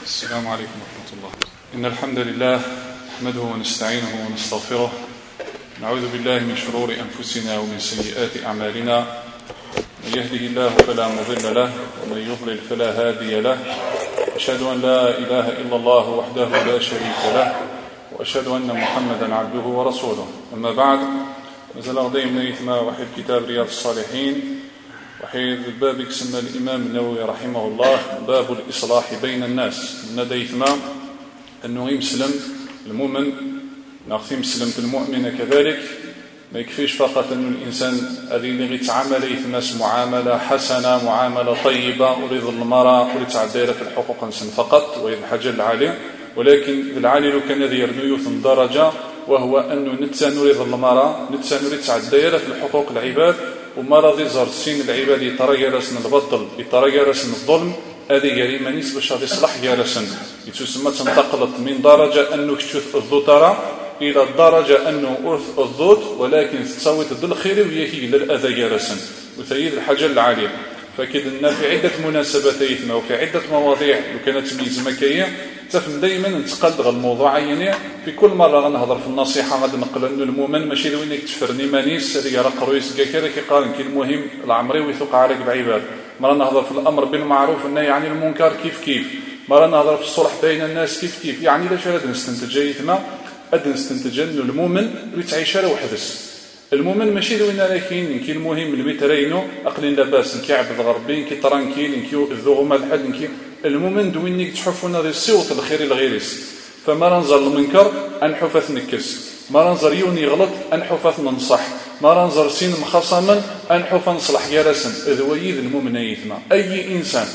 السلام عليكم ورحمة الله. إن الحمد لله نحمده ونستعينه ونستغفره، نعوذ بالله من شرور أنفسنا ومن سيئات أعمالنا، من يهده الله فلا مضل له ومن يضلل فلا هادي له، أشهد أن لا إله إلا الله وحده لا شريك له، وأشهد أن محمدا عبده ورسوله. أما بعد، مازال غادي من يثما واحد كتاب رياض الصالحين، وحيد الباب يسمى الإمام النووي رحمه الله باب الإصلاح بين الناس. من ديثما أنه يمسلم المؤمن نغثي مسلمة المؤمن كذلك، ما يكفيش فقط أن الإنسان هذه اللي يتعامل يثمس معاملة حسنة، معاملة طيبة، ورضا المرأة ولتعدير في الحقوق نسن فقط وهي الحاجة العالية، ولكن العالي لو كان ذي يرنيوث درجة، وهو أنه نتسانو رضا المرأة، نتسانو لتعدير في الحقوق العباد، ومرض يظهر سين العباد يطرق راسن البطل، يطرق راسن الظلم، هذه جريمة نسبة شهر إصلاح جالسن يتسمى تنتقلت من درجة أنه كتشوف الذوترة إلى الدرجة أنه أرث الذوت، ولكن تسوي ضد الخير ويهي للأذى جالسن وثيد الحاجة العالية. فكدنا في عدة مناسبات يثما وفي عدة مواضيع وكانت ميز مكية تفهم دائما نتقلد الموضوع عينيه. في كل مرة غنهضر في النصيحة غادي نقول أنه المؤمن ماشي ذوين يكتفرني مانيس هذيك راه قرويس كذا كيقارن كي المهم العمري ويثق عليك بعباد. مرة نهضر في الأمر بالمعروف والنهي عن المنكر كيف مرة نهضر في الصلح بين الناس كيف يعني لاش هذا نستنتج يثما أد نستنتج أنه المؤمن يتعيش على وحدس. المؤمن ماشي ذوين راه كاين المهم اللي بيترينو اقلين لاباس كي عبد غربين كي ترانكيل كي الذوما الحد كي المؤمن دوينك تحفونا ذي الصوت الخير الغيرس. فما ننظر المنكر انحفث نكس، ما ننظر يوني غلط انحفث ننصح، ما ننظر سين مخصما انحف نصلح جالسا. اذ ويذ المؤمن يثما اي انسان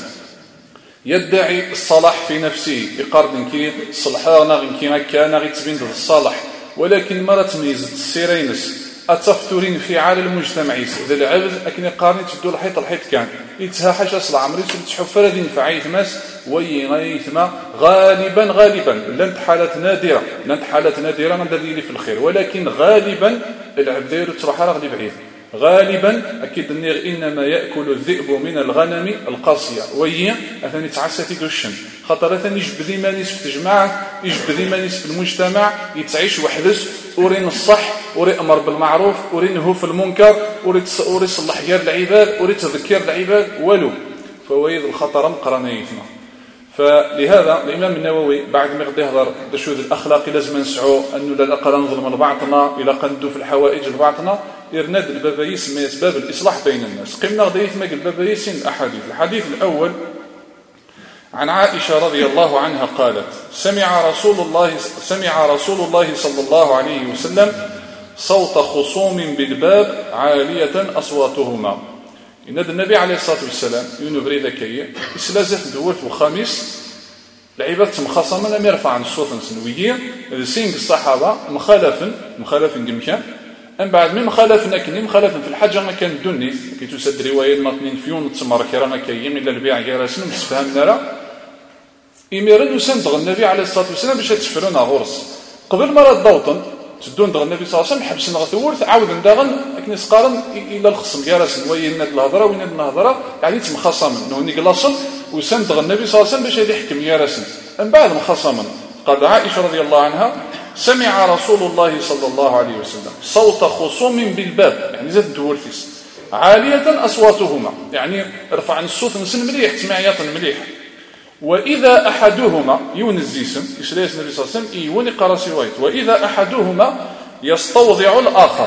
يدعي الصلاح في نفسه يقارن كي صلحانا كي كان غير تبين الصالح، ولكن ما تميز السيرينس التفتورين في عالم المجتمع ذا العبد أكن قارن تدو الحيط كان يتها حاجة أصلا عمري تحفر ذي نفعي ثماس ويثما غالبا لن حالات نادرة ندري في الخير، ولكن غالبا العبد تروح على غادي بعيد. غالبا أكيد النير إنما يأكل الذئب من الغنم القاسية وهي أثني تعسى تقشن خاطر أثني يجبذي مانيس في الجماعة، يجبذي مانيس في المجتمع، يتعيش وحدس ورين الصح وري أمر بالمعروف وري نهو في المنكر وري صلح غير العباد وري تذكير العباد ولو فويد الخطر مقرنيتنا. فلهذا الإمام النووي بعد ما يغدي يهضر بشوذ الأخلاق لازم نسعوا أنه لا نقرا نظلم لبعضنا إلى قندو في الحوائج لبعضنا يرند البابايس من أسباب الإصلاح بين الناس. قمنا غدي يثمق البابايس الأحاديث. الحديث الأول عن عائشة رضي الله عنها قالت سمع رسول الله صلى الله عليه وسلم صوت خصوم بالباب عالية أصواتهما. إن النبي عليه الصلاة والسلام ينبري ذكية إسلازف دولت وخامس العباد مخاصمة لم يرفع عن الصوت سنوية سينك الصحابة مخالف جمكان أم بعد من مخالف نكني مخالف في الحاجة ما كان دونيث كي تسد رواية المطنين فيون تسمر كرانا كيم إلا البيع جارسن مستفهم نرى إميران يسندغ النبي عليه الصلاة والسلام باش تفرون غرس قبل مرة الضوطن تدون دغ النبي صلى الله عليه وسلم حبسنا غثورث عاود ندغن لكن يسقارن الى الخصم جالس وين الهضره وين الهضره يعني تمخاصم انه نيكلاصن وسندغ النبي صلى الله عليه وسلم باش يحكم جالس من بعد مخاصما. قال عائشه رضي الله عنها سمع رسول الله صلى الله عليه وسلم صوت خصوم بالباب يعني زاد دورثيس عاليه اصواتهما يعني رفع الصوت نسن مليح تسمعيات مليح. وإذا أحدهما يونزيسم يسليس النبي صلى الله عليه وسلم يوني قراسي وايت وإذا أحدهما يستوضع الآخر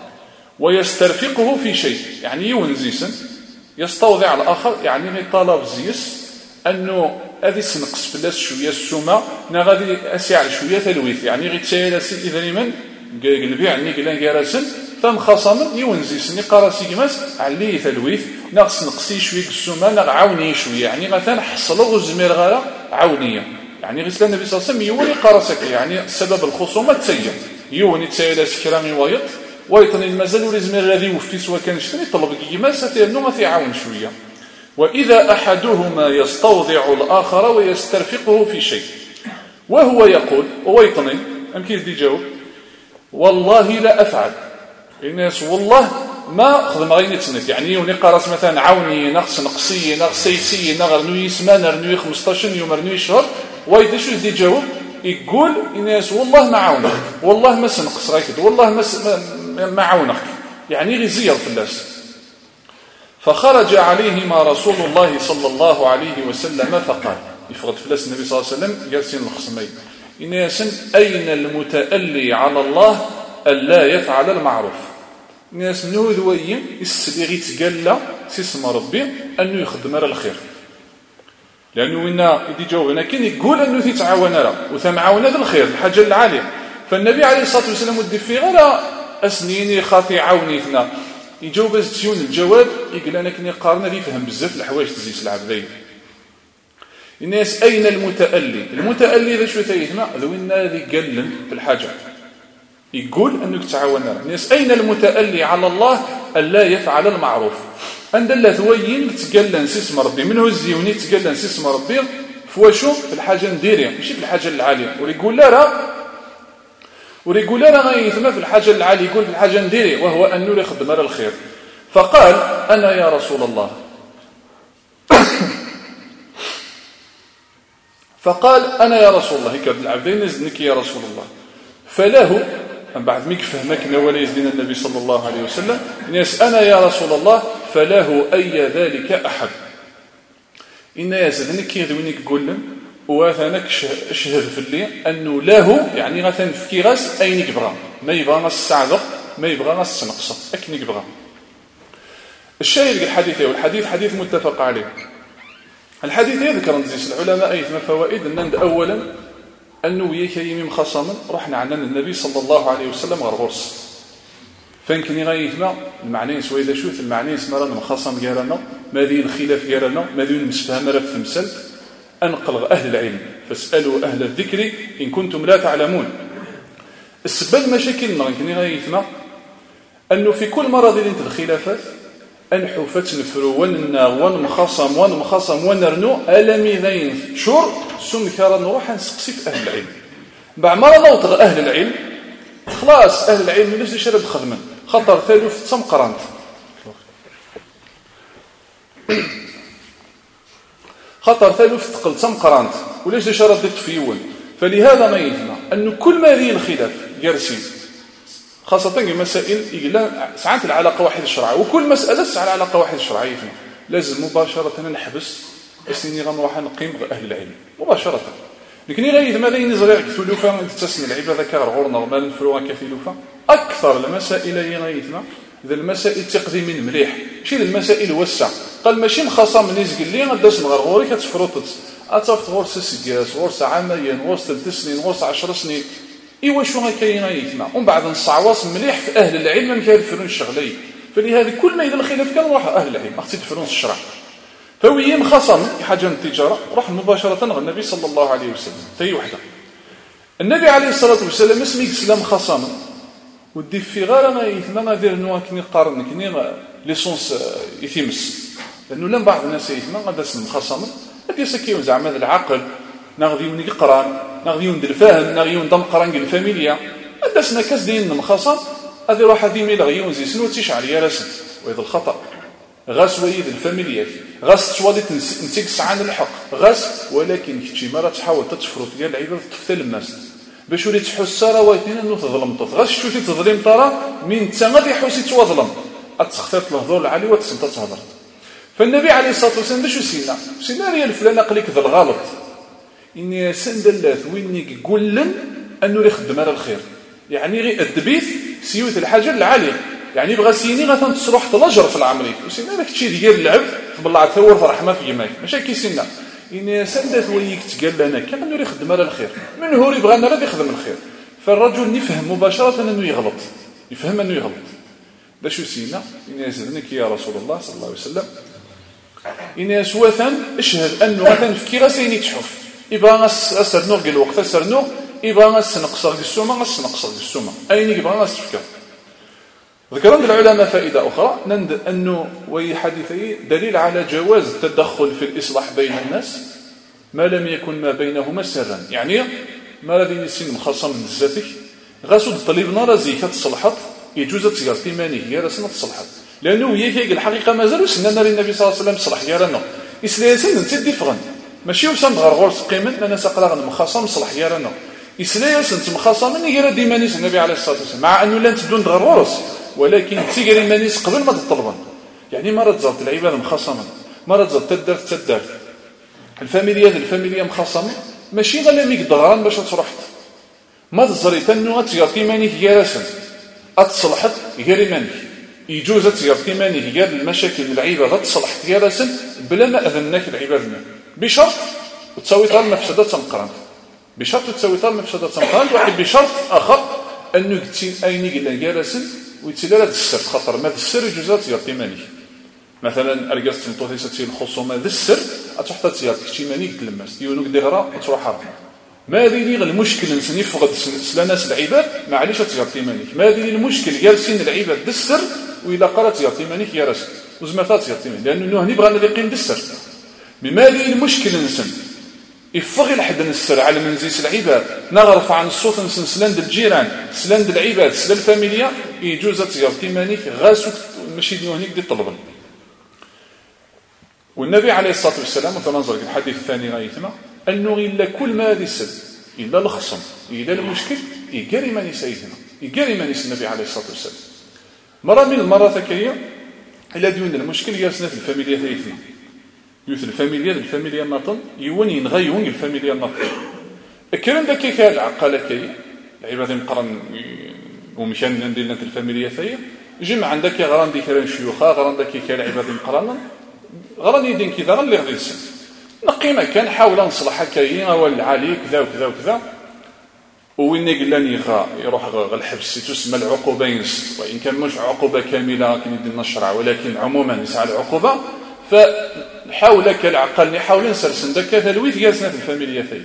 ويسترفقه في شيء يعني يونزيسم يستوضع الآخر يعني طلب زيس أنه هذه سنقص فلاس شوية السومة غادي أسيع شوية تلويث يعني غير تسيلاسي إذا لمن قلبي عني قلان جارسن ثم خاصما يونزيسني قراسي جماس عليه تلويث نقص نقصي شويه السومه نعاوني شويه يعني مثلا حصلوا الزمير غير عونيه يعني غير النبي صلى الله عليه وسلم يوري قراسك يعني سبب الخصومه تسير يوني تسيل سكرامي وايط ويطني المازال ولي زمير الذي وفي سوا كان يشتري طلب كيما ستيرنو ما يعاون شويه. واذا احدهما يستوضع الاخر ويسترفقه في شيء وهو يقول ويطني يمكن يجاوب والله لا افعل الناس والله ما خدم غير نتسنت يعني ونقرأ مثلا عوني نقص نقصي نقص سيسي نغرنوي سمان رنوي 15 يوم رنوي شهر وايد شو يدي جاوب يقول الناس والله ما عاونك، والله ما سنقص غير كده، والله ما عاونك، يعني غير في الناس. فخرج عليهما رسول الله صلى الله عليه وسلم فقال يفرض فلاس النبي صلى الله عليه وسلم جالسين الخصمين الناس أين المتألي على الله ألا يفعل المعروف. الناس منو ذويين يسلي يتقلى سيسم ربي أنه يخدم على الخير، لأنه وإنا يدي جاوبنا كين يقول أنه تتعاون راه وثمعاون هذا الخير الحاجة العالية. فالنبي عليه الصلاة والسلام ودي في غير أسنيني خاطي عاونيتنا يجاوب تسيون الجواب يقول أنا كني قارنا لي فهم بزاف الحوايج تزيس العبدين. الناس أين المتألي؟ المتألي ذا شو ثيثنا ذو إنا ذي قلن في الحاجة يقول أنك تعاون الناس. أين المتألي على الله ألا يفعل المعروف؟ عند الله ثوين تقلن سيسم ربي منه الزيوني تقلن سيسم ربي فواشو في الحاجة نديرها ماشي في الحاجة العالية. ويقول لا غايثما في الحاجة العالية يقول في الحاجة نديرها وهو أنه يخدم على الخير. فقال أنا يا رسول الله فقال أنا يا رسول الله هيك العبدين نزنك يا رسول الله. فله من بعد ميك فهمك ولا يزدنا النبي صلى الله عليه وسلم الناس أنا يا رسول الله فله أي ذلك أحب. إن يزدنك يذونك قول وثانك شهد في اللي أنه له يعني غثن في غاس أين يبغى ما يبغى غاس السعدق ما يبغى غاس النقصة أكن يبغى. الشاهد الحديث والحديث حديث متفق عليه. الحديث يذكر نزيس العلماء أي فوائد أن أولا أنه يكيم خصما رحنا عنا النبي صلى الله عليه وسلم غرغرس فانكني غايثنا المعنى سوى إذا شوث المعنى اسمه رانا مخصم جارنا ما ذي الخلاف جارنا ما ذي المستفهم رف مسلت أنقل أهل العلم فاسألوا أهل الذكر إن كنتم لا تعلمون. السبب مشاكلنا انكني غايثنا أنه في كل مرض انت الخلافات أنحو فتنفروا ونمخصم ونرنو ألمي ذين شور سم كارا نروح نسقسي في أهل العلم بعد مرة نوطر أهل العلم خلاص أهل العلم ليش يشرب خدمة خطر ثالث تم قرانت خطر ثالث تقل تم قرانت وليش يشرب تفيون. فلهذا ما يجمع أنه كل ما ذي الخلاف جرسين خاصة المسائل يقول ساعات العلاقة واحد الشرعية وكل مسألة ساعة العلاقة واحد الشرعية لازم مباشرة نحبس اسني غنروح نقيم بأهل العلم مباشرة. لكن غير ماذا ينزرع كثلوفا تسمي العبادة ذكر غورنا ما نفلوها كثلوفا أكثر المسائل يغيثنا ذا المسائل تقضي من مليح ماشي المسائل وسع قال ماشي مخاصة من يزقل لي غداس نغير غوري كتفرطت أتصفت غورس السجاس غورس عامين غورس 3 سنين غورس 10 سنين إيوا شو هكاين غايثنا ومن بعد نصعواص مليح في أهل العلم ما كيدفرون الشغلين. فلهذا كل ما إذا الخلاف كان راح أهل العلم أختي تدفرون الشرع. فوي خاصة حاجة التجارة راح مباشرة غير النبي صلى الله عليه وسلم تي وحده. النبي عليه الصلاة والسلام اسمي إسلام خاصة ودي في غير غايثنا غادير نوا كني قارن كني ليسونس يثمس لأنه لم بعض الناس يثما غادا اسم خاصة غادي يسكيون زعما العقل ناغذيون يقران ناغذيون الفهم ناغذيون دم قران الفاميليا أدسنا كاس دين مخاصة هذه راح هذه ميل غيون زي سنو تشعر يا رسم وهذا الخطأ غاس ويد الفاميليا غاس تشوالي نتيك سعان الحق غاس ولكن كتشي مرة تحاول تتفرط ديال العباد تفتل الناس باش ولي تحس راه وايتين انه تظلم طف غاس شوفي تظلم ترى من تما يحوسي تظلم اتخطط الهضور العالي وتسنت تهضر. فالنبي عليه الصلاه والسلام باش سينا ريال فلان قال لك ذا الغلط إني سندلات ويني يقول لن أنه يخدم على الخير يعني غير الدبيث سيوت الحاجة العالية يعني بغى سيني غاثن تصروح تلجر في العملية وسينا لك تشي ديال اللعب بالله ثور فرحمة في يماك ماشي كي سينا إني سندلات ويك تقال لنا كأنه يخدم على الخير من هو يبغى أنه لا يخدم الخير. فالرجل يفهم مباشرة أنه يغلط يفهم أنه يغلط باش سينا إني يزدنك يا رسول الله صلى الله عليه وسلم إني سوثا اشهد أنه غاثن في كي غاسيني تحف يبغى نسرنو قال الوقت سرنو يبغى نسنقصر السومه نسنقصر السومه اين يبغى نسفكر. ذكر عند العلماء فائده اخرى نند انه وي حديثي دليل على جواز التدخل في الاصلاح بين الناس ما لم يكن ما بينهما سرا يعني ما الذي يسين مخاصم من ذاتك غاسو الطليب نار زي كتصلحت يجوز تسير تيماني هي راسنا تصلحت لانه هي الحقيقه مازالوا سننا النبي صلى الله عليه وسلم صلح يرانا اسلاسين انت ديفرن ماشي وسام غرغور سقيمن انا سقلا مخاصم صلح يارانا إسلايا سنت مخاصمين يرى ديما نيس النبي عليه الصلاة والسلام مع أنه لا تبدون غرورس ولكن تيجري مانيس قبل ما تطلبن يعني مرة تزرت العباد مخاصمة مرة تزرت تدرت الفاميليا مخاصمة ماشي غير ميك ضغران باش تروحت ما تزري تنو تيار كيمانيك يارسن اتصلحت غير مانيك يجوز تيار كيمانيك غير المشاكل العيبة تصلحت يارسن بلا ما أذنك العباد بشرط تساوي طال مفسدة تمقرانت بشرط تساوي طال مفسدة تمقرانت واحد بشرط آخر أنه كتين أينيك إلا يارسن ويتسلال هذا السر خاطر ما السر يجوز تيار كيمانيك مثلا أرقص تنطوثي ستي الخصومة ذا السر أتحط تيار كيمانيك تلمس ديونك دغرا تروح حرب ما ذي المشكل نسني فقد سلاناس العباد معليش تيار كيمانيك ما ذي المشكل يرسين العباد ذا السر وإلا قالت تيار كيمانيك يارس وزمتها تيار كيمانيك لأنه هني بغانا يقيم بالسر بما ذي المشكل نسن يفغي لحد السر على منزيس العباد نغرف عن الصوت نسن سلاند الجيران سلاند العباد سلال الفاميليا يجوز تيار كيمانيك غاسو ماشي هنيك دي طلبا والنبي عليه الصلاة والسلام وتنظر في الحديث الثاني غايتنا أنه إلا كل ما هذه السد إلا الخصم إلا المشكل يقاري من سيدنا يقاري من النبي عليه الصلاة والسلام مرة من المرات كيا إلا ديون المشكل ياسنا في الفاميليا ثلاثنا يوث الفاميليا الناطن يوني ينغيون الفاميليا الناطن الكلام ذا كي كان العقالة كي العباد مقرن ومشان ندير الفاميليا ثلاثة جمع عندك غران دي كلام شيوخا غران ذا كي كان العباد مقرن غران يدين كذا غير اللي غادي يسن نقي ما كان حاول نصلح هكاين ولا عليه كذا وكذا وكذا وين قلاني يروح الحبس تسمى العقوبه ينس وان كان مش عقوبه كامله كي يدير الشرع ولكن عموما يسعى العقوبه فحاول كالعقل نحاول نسرسن داك تلويث جالسنا في الفاميليا ثاني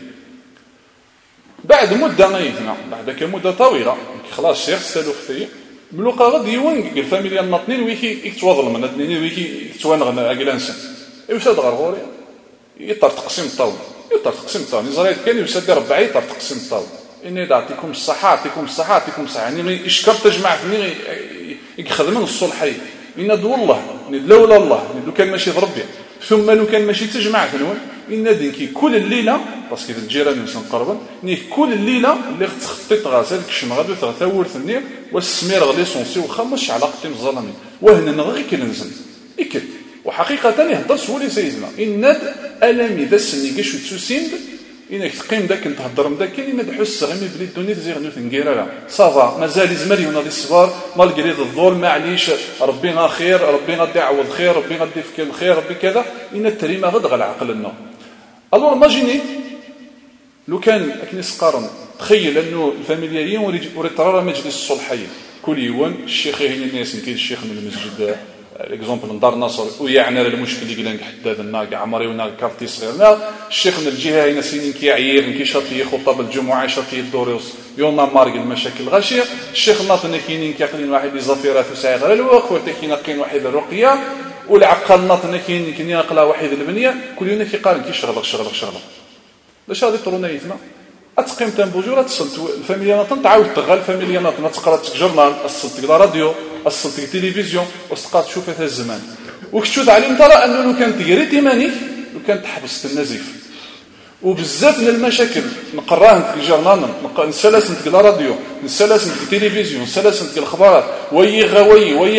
بعد مده غيثنا بعد كمده طويله خلاص شيخ سالوك ثاني ملوقا غادي يونق الفاميليا الناطنين ويكي يتواضل من الاثنين ويكي يتوانغ عقلانسن يوساد غرغوري يطر تقسيم الطاوله نزريت كان يوساد ربعي يطر تقسيم الطاوله اني يعطيكم الصحه يعني اشكر تجمع اثنين يخدمون الصلحي ان دو الله لولا الله لو كان ماشي ضربي ثم لو كان ماشي تجمع ثنون ان دينكي كل الليله باسكو الجيران نسن قربا كل الليله اللي تخطيط غاسل كشم غادي تغثور ثني والسمير غادي صونسي وخمش علاقتي مظلمي وهنا نغي كننزل اكل وحقيقه يهضر سولي سيدنا ان الم اذا سني كاش تسوسين انك تقيم داك تهضر من داك كاين تحس غير بلي الدنيا تزيغ نوث نكيرا صافا مازال يزمر يناضي الصبار مالغري الظلم معليش ربي غا خير ربي غادي يعوض خير ربي غادي يفك الخير ربي كذا ان التريمه غدغ العقل لنا الور ماجيني لو كان كنيس قارن تخيل انه الفاميليين وريت ترى مجلس الصلحيه كل يوم الشيخ هنا الناس كاين الشيخ من المسجد اكزومبل من دار النصر ويعني المشكل اللي قلنا حداد الناق عمري ونا كارتي صغير الشيخ من الجهه هنا سنين كيعير كيشاطي خطب الجمعه شاطي الدروس يوم مارق المشاكل غاشيه الشيخ ناطن كاينين كيقلين واحد الزفيرات وساعه غير الوقت وتكين كاين واحد الرقيه والعقل ناطن كاين يقلا واحد البنيه كل يوم كيقال كيشغل باش غادي طرونا يتما اتقيم تنبوجوره تصلت الفاميليا ناطن تعاود تغال الفاميليا ناطن تقرا جورنال اصلت راديو اصلت تلفزيون وسقات تشوف هذا الزمان وكتشوف عليهم ترى انه لو كانت تقري تيمانيك لو كانت تحبس النزيف وبزاف من المشاكل نقراهم في الجورنال نسلاسن في الراديو نسلاسن في التلفزيون نسلاسن في الاخبارات وي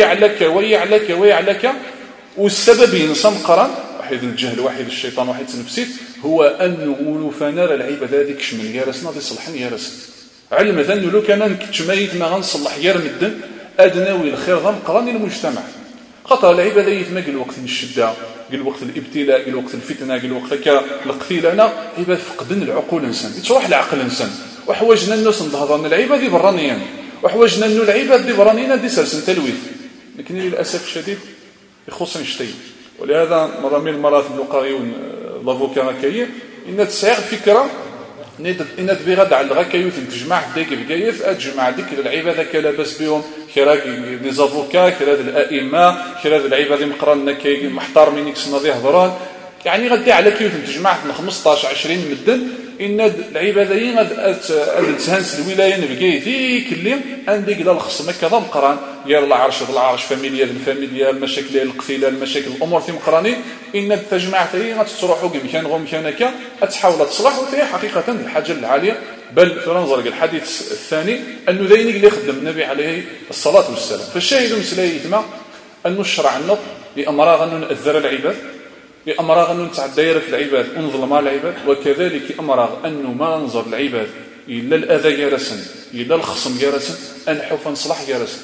عليك والسبب ينصم قران واحد الجهل واحد الشيطان واحد النفسيت هو انه فنرى العباد هذيك شمل يارسنا دي صلحني يارس علم انه لو كان كتميت ما غنصلح يار مدن ادناوي الخير ضم قراني المجتمع خاطر العباد يتما قال وقت الشده قال وقت الابتلاء قال وقت الفتنه قال وقت القتيل انا عباد فقدن العقول الانسان يتروح العقل الانسان وحوجنا الناس نهضرنا العباد برانيين وحوجنا انه العباد برانيين دي سرسن تلويث لكن للاسف الشديد يخصني شتي ولهذا مرة من المرات اللقاء لافوكا كاين ان تسعير فكره ان تبي غدا على الغاكايوت تجمع في ديك بكايف تجمع ديك العباد كي لاباس بهم كرا لي زافوكا كرا الائمه كرا العباد مقران كاين محترمين يكسنا دي هضران يعني غادي على كيف تجمع من 15 20 مدن ان العبادين غاد تهانس الولايه نبقيتي كلي عندك لا الخصم كذا مقران يا العرش فاميليا المشاكل القتيله المشاكل الامور في مقراني ان التجمعتي غتروحوا كمكان غمكانك تحاول تصلح وهي حقيقه الحاجه العاليه. بل فننظر الحديث الثاني انه ذينك اللي خدم النبي عليه الصلاه والسلام. فالشاهد مسليتما انه الشرع النط لامراغ انه ناذر العباد، لامراغ انه نتعدى في العباد ونظلم العباد، وكذلك امراغ انه ما ننظر العباد الا الاذى جالسا الا الخصم جالسا انحو فنصلح جالسا،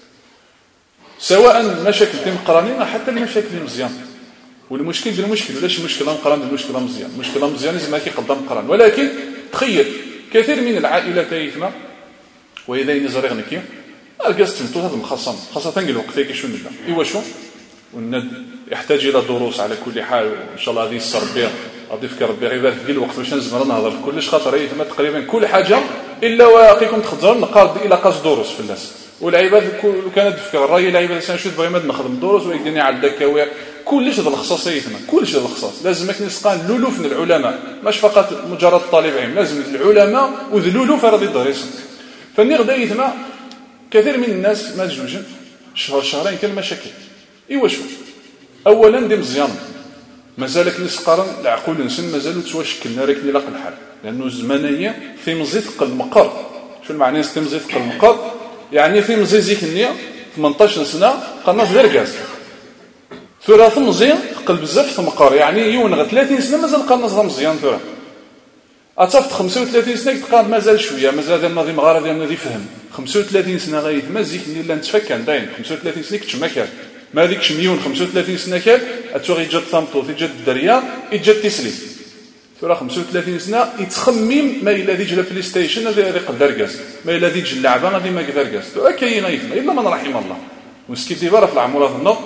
سواء المشاكل تم قرانين حتى المشاكل مزيان. والمشكل بالمشكل ولاش مشكله مقران المشكله مزيان، مشكله مزيان لازم كيقدم مقران. ولكن تخيل كثير من العائلات يتما واذا نزرغنك القاس تمتو هذا الخصم خاصه كاع الوقت كيشو نبدا ايوا شو والند يحتاج الى دروس على كل حال. وان شاء الله غادي يسر ربي غادي يفكر ربي غير ديال الوقت باش نزمر نهضر في كلش خاطر يتما تقريبا كل حاجه الا واقيكم تخزر نقاد الى قاس دروس في الناس. والعباد كانت تفكر الراي العباد سنشد بغي ما نخدم دروس ويديني على الدكاوير كلش هذا الخصاص يتما كلش هذا الخصاص لازمك نسقان لولوف من العلماء مش فقط مجرد طالب علم، لازم العلماء وذلولوف راضي يدرسوا. فني غدا يتما كثير من الناس ما تجوجن شهرين كان مشاكل ايوا شو اولا دي مزيان مازالك نسقرن العقول نسن مازالو تواشكلنا راكني لاق الحال لانه الزمنيه في مزيد ثقل المقر. شو المعنى في مزيد ثقل المقر؟ يعني في مزيد زيك النيه 18 سنه قناص غير كاز ثلاث مزيان ثقل بزاف في مقر، يعني يونغ 30 سنه مازال قناص مزيان ثلاث اتصفت 35 سنه تقاد مازال شويه مازال هذا النظام غير ديال النظام فهم 35 سنه غايت ما زيك اللي لا نتفكر باين 35 سنه كتش مكان ما ديكش مليون 35 سنه كان اتوغي جات ثامطو في جات الدريه اجات تسليت ثورة 35 سنه يتخمم ما الى ديج البلاي ستيشن هذا يقدر كاس ما الى ديج اللعبه غادي ما يقدر كاس كاين غيثما الا من رحم الله مسكين ديبار في العمر هذا النط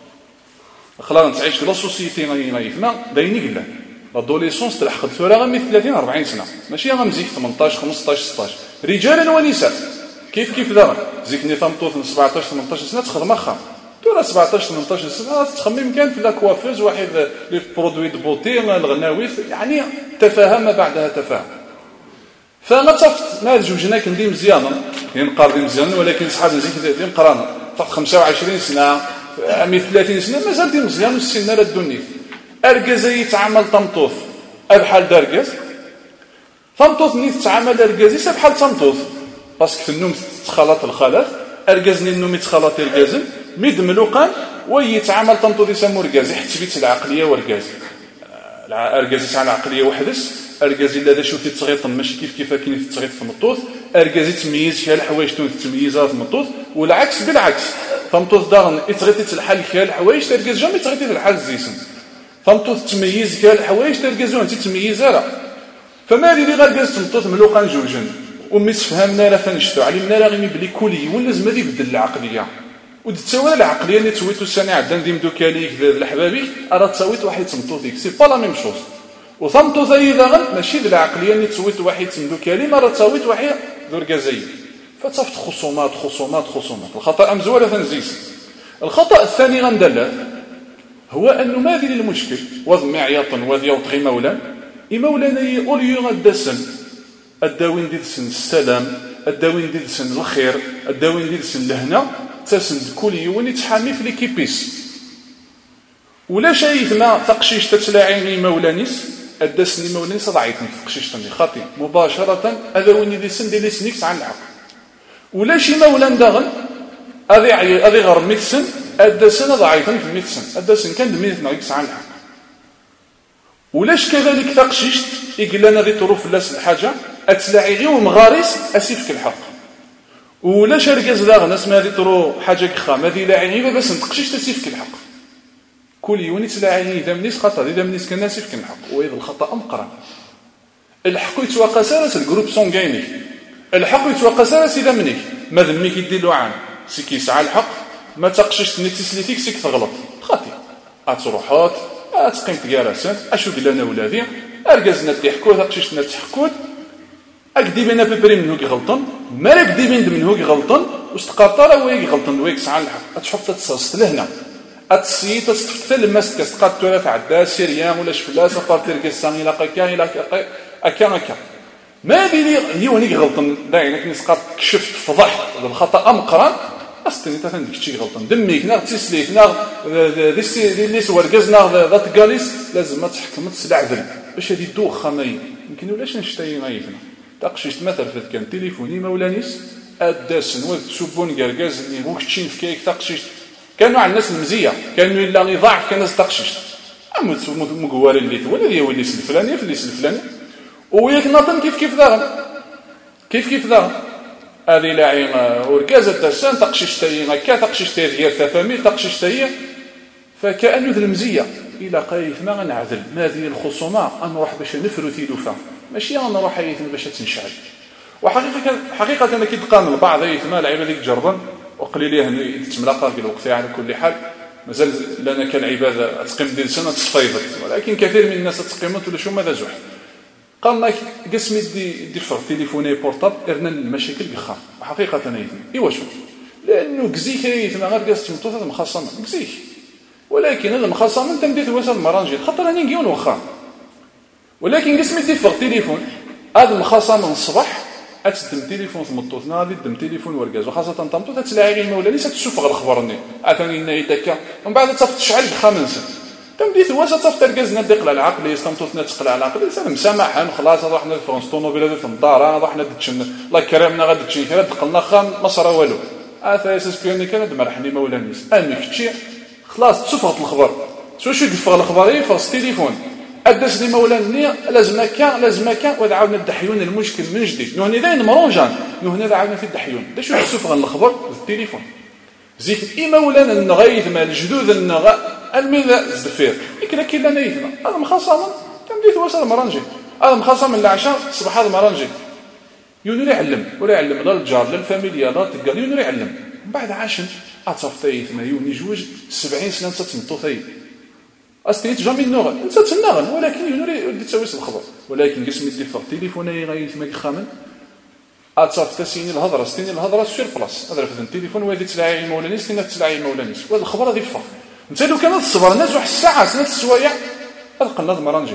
خلاص تعيش لا سوسيتي غيثما دايني قلا الادوليسونس تلحق ثورة غير 30 40 سنه ماشي غنمزيك 18 15 16 رجالا ونساء كيف دابا زيكني ثامطو 17 18 سنه تخدم اخا ترى 17 18 سنه تخمم كان في لاكوافوز واحد لي برودوي دو بوتي الغناويس يعني تفاهه ما بعدها تفاهه. فانا صفت ما جوجنا كندي مزيان نقارن مزيان ولكن صحاب نزيد نقران طاف 25 سنه 30 سنه مازال دي مزيان السن لا الدنيا اركازي يتعامل طمطوف بحال داركاز طمطوف ني تتعامل اركازي بحال طمطوف باسكو في النوم تخلط الخلاف اركازني النوم يتخلط الركازن ميد ملوقان ويتعامل طمطوف يسمو ركازي حيت بيت العقليه وركازي اركازي تاع العقليه وحدس اركازي لا شوفي تصغيط ماشي كيف كاين في التصغيط في المطوط اركازي تميز فيها الحوايج تميزها في المطوط والعكس بالعكس طمطوف داغن يتغيطي الحل فيها الحوايج تركز جامي تغيطي في الحال الزيسن طمطوف تميز فيها الحوايج تركزو انت تميزها. فما اللي غير كاز طمطوف ملوقان جوجن ومي تفهمنا لا فنشتو علمنا لا غير بلي كلي ولا لازم غادي يبدل العقليه ودتساوى العقليه اللي تويتو السنه عندنا نديم دوكاليك الحبابيك راه تساويت واحد تمطوطيك سي با لا ميم شوز وطمطو زي داغن ماشي العقليه اللي تويت واحد تمدوكالي ما راه تساويت واحد دركازي فتصفت خصومات الخطا مزوله تنزيس. الخطا الثاني غندلات هو انه ما ذي المشكل وضم معياطا وذي وطغي مولا مولانا اوليو غدسن الداوين ديدسن السلام الداوين ديدسن الخير الداوين ديدسن الهنا تسند كل يوم يتحامي في ليكيبيس ولا شايف ما تقشيش تتلاعيني مولانيس الدسني مولانيس ضعيفني في قشيش تني خاطي مباشره هذا وين يدسن دي لسنيكس عن العقل ولا شي مولان داغن هذه غير ميتسن الدسن ضعيفا في الميتسن الدسن كان دميت ناقص عن الحق ولاش كذلك تقشيشت يقول لنا ذي طروف الناس الحاجه اتلاعي غير ومغارس اسيفك الحق ولاش ركز داغن اسمها ذي طرو حاجه خام هذه لاعي غير بس نتقشيش تسيفك الحق كل يوم يتلاعي اذا منيس خطا اذا منيس كان ناسيفك الحق واذا الخطا امقرا الحق يتوقع ساس الجروب سونغايني الحق يتوقع ساس اذا منيك ما ذميك يدي له عام سي كيسعى الحق ما تقشش نيتسليتيك سيك تغلط خاطي اتروحات اتقيم تجارسات اشو قلنا ولادي ارجزنا تحكوا تقششنا تحكوا اكدي بينا ببري منو غلطن مالك دي بين منو غلطن واستقاطر ويك غلطن ويك سعى الحق تشوف تتصلت لهنا اتسيت تستفتل الماس كتقاد تراث عدا سيريان ولا شفلاس بارتير كيسان الى كاين الى اكا ما ديري هي ونيك غلطن دايما كنسقط كشفت فضح الخطا مقران استني تا عندك شي غلطن دميك ناغ تسليت ناغ دي سورغز ناغ ذات كاليس لازم ما تحكم تسلعذل باش هذه الدوخه ماي يمكن ولاش نشتي غايفنا تقشيت مثلا فات كان تليفوني مولانيس اداسن وتسبون كركاز اللي وكتشين في كيك تقشيت كانوا على الناس المزيه كانوا الا يضاعف كان الناس تقشيت مقوال اللي ولا ديال وليس الفلاني في الليس الفلاني وياك ناطن كيف ذا هذه لاعين وركازه داسان تقشيش تاي هكا تقشيش تاي ديال ثفامي تقشيش تاي فكانوا ذي المزيه الى قايت ما غنعدل ما هذه الخصومه نروح باش نفرو ثلثه ماشي انا نروح يثم باش تنشعل وحقيقه انا كيتقان البعض يثما لعيبه ديك جربا وقليل يعني تملاقه في الوقت على كل حال مازال لنا كالعباده تقيم ديال سنه تصفيضت ولكن كثير من الناس تقيمت ولا شو ماذا زح قال لك قسمي دي فر تليفوني بورطاب ارنا المشاكل بخام وحقيقه انا يثم ايوا شوف لانه كزيك يثم غير قاس تمطوطه مخاصمه كزيك ولكن هذا المخاصمه انت مديت وسط المرانجي خاطر راني نقيون واخا ولكن قسمي دي فر تليفون هذا المخاصمه من الصباح اتدم تليفون ثمطوطنا غادي تدم تليفون وركاز وخاصه طمطوط تلاعي المولاني ستشوف غير الخبرني عثاني لنا يدك ومن بعد تشعل بخامنس تمديت هو صافي تركزنا دقل العقل يستمطوطنا تقلع العقل سلام مسامحا خلاص رحنا لفرنسا طونوبيل هذا في الدار رحنا دتشن الله كرمنا غادي تشي كرا دقلنا خام ما صرا والو اساس بيوني كان مرحني مولانيس امي كتشي خلاص تشوفت الخبر شو يقفل الخبر يفرس تليفون ادس لي مولاني لازم كان وعاودنا الدحيون المشكل من جديد نهني ذا مروجان نهني عاودنا في الدحيون دا شو تشوف غير الخبر في التليفون زيك اي مولانا النغايث مال الجدود الميلا الزفير يكلا كيلا نايثنا هذا مخاصم تمديت وصل مرانجي هذا مخاصم العشاء الصباح هذا مرانجي يوني يعلم ولا يعلم لا الجار لا الفاميليا لا تلقى يوني يعلم من بعد عاشن اتصفتيت ما يوني جوج 70 سنه تتمطوطي استيت جامي النغل انت تنغل ولكن يوني تسويس الخبر ولكن قسم الدفاع تليفوني غايث ما خامن اتصفت سيني الهضره سير بلاص هذا في التليفون وهذه تلاعي مولانيس تلاعي مولانيس وهذا الخبر هذه فا انت لو كان تصبر الناس واحد الساعه سنه السوايع هذا قناض مرانجي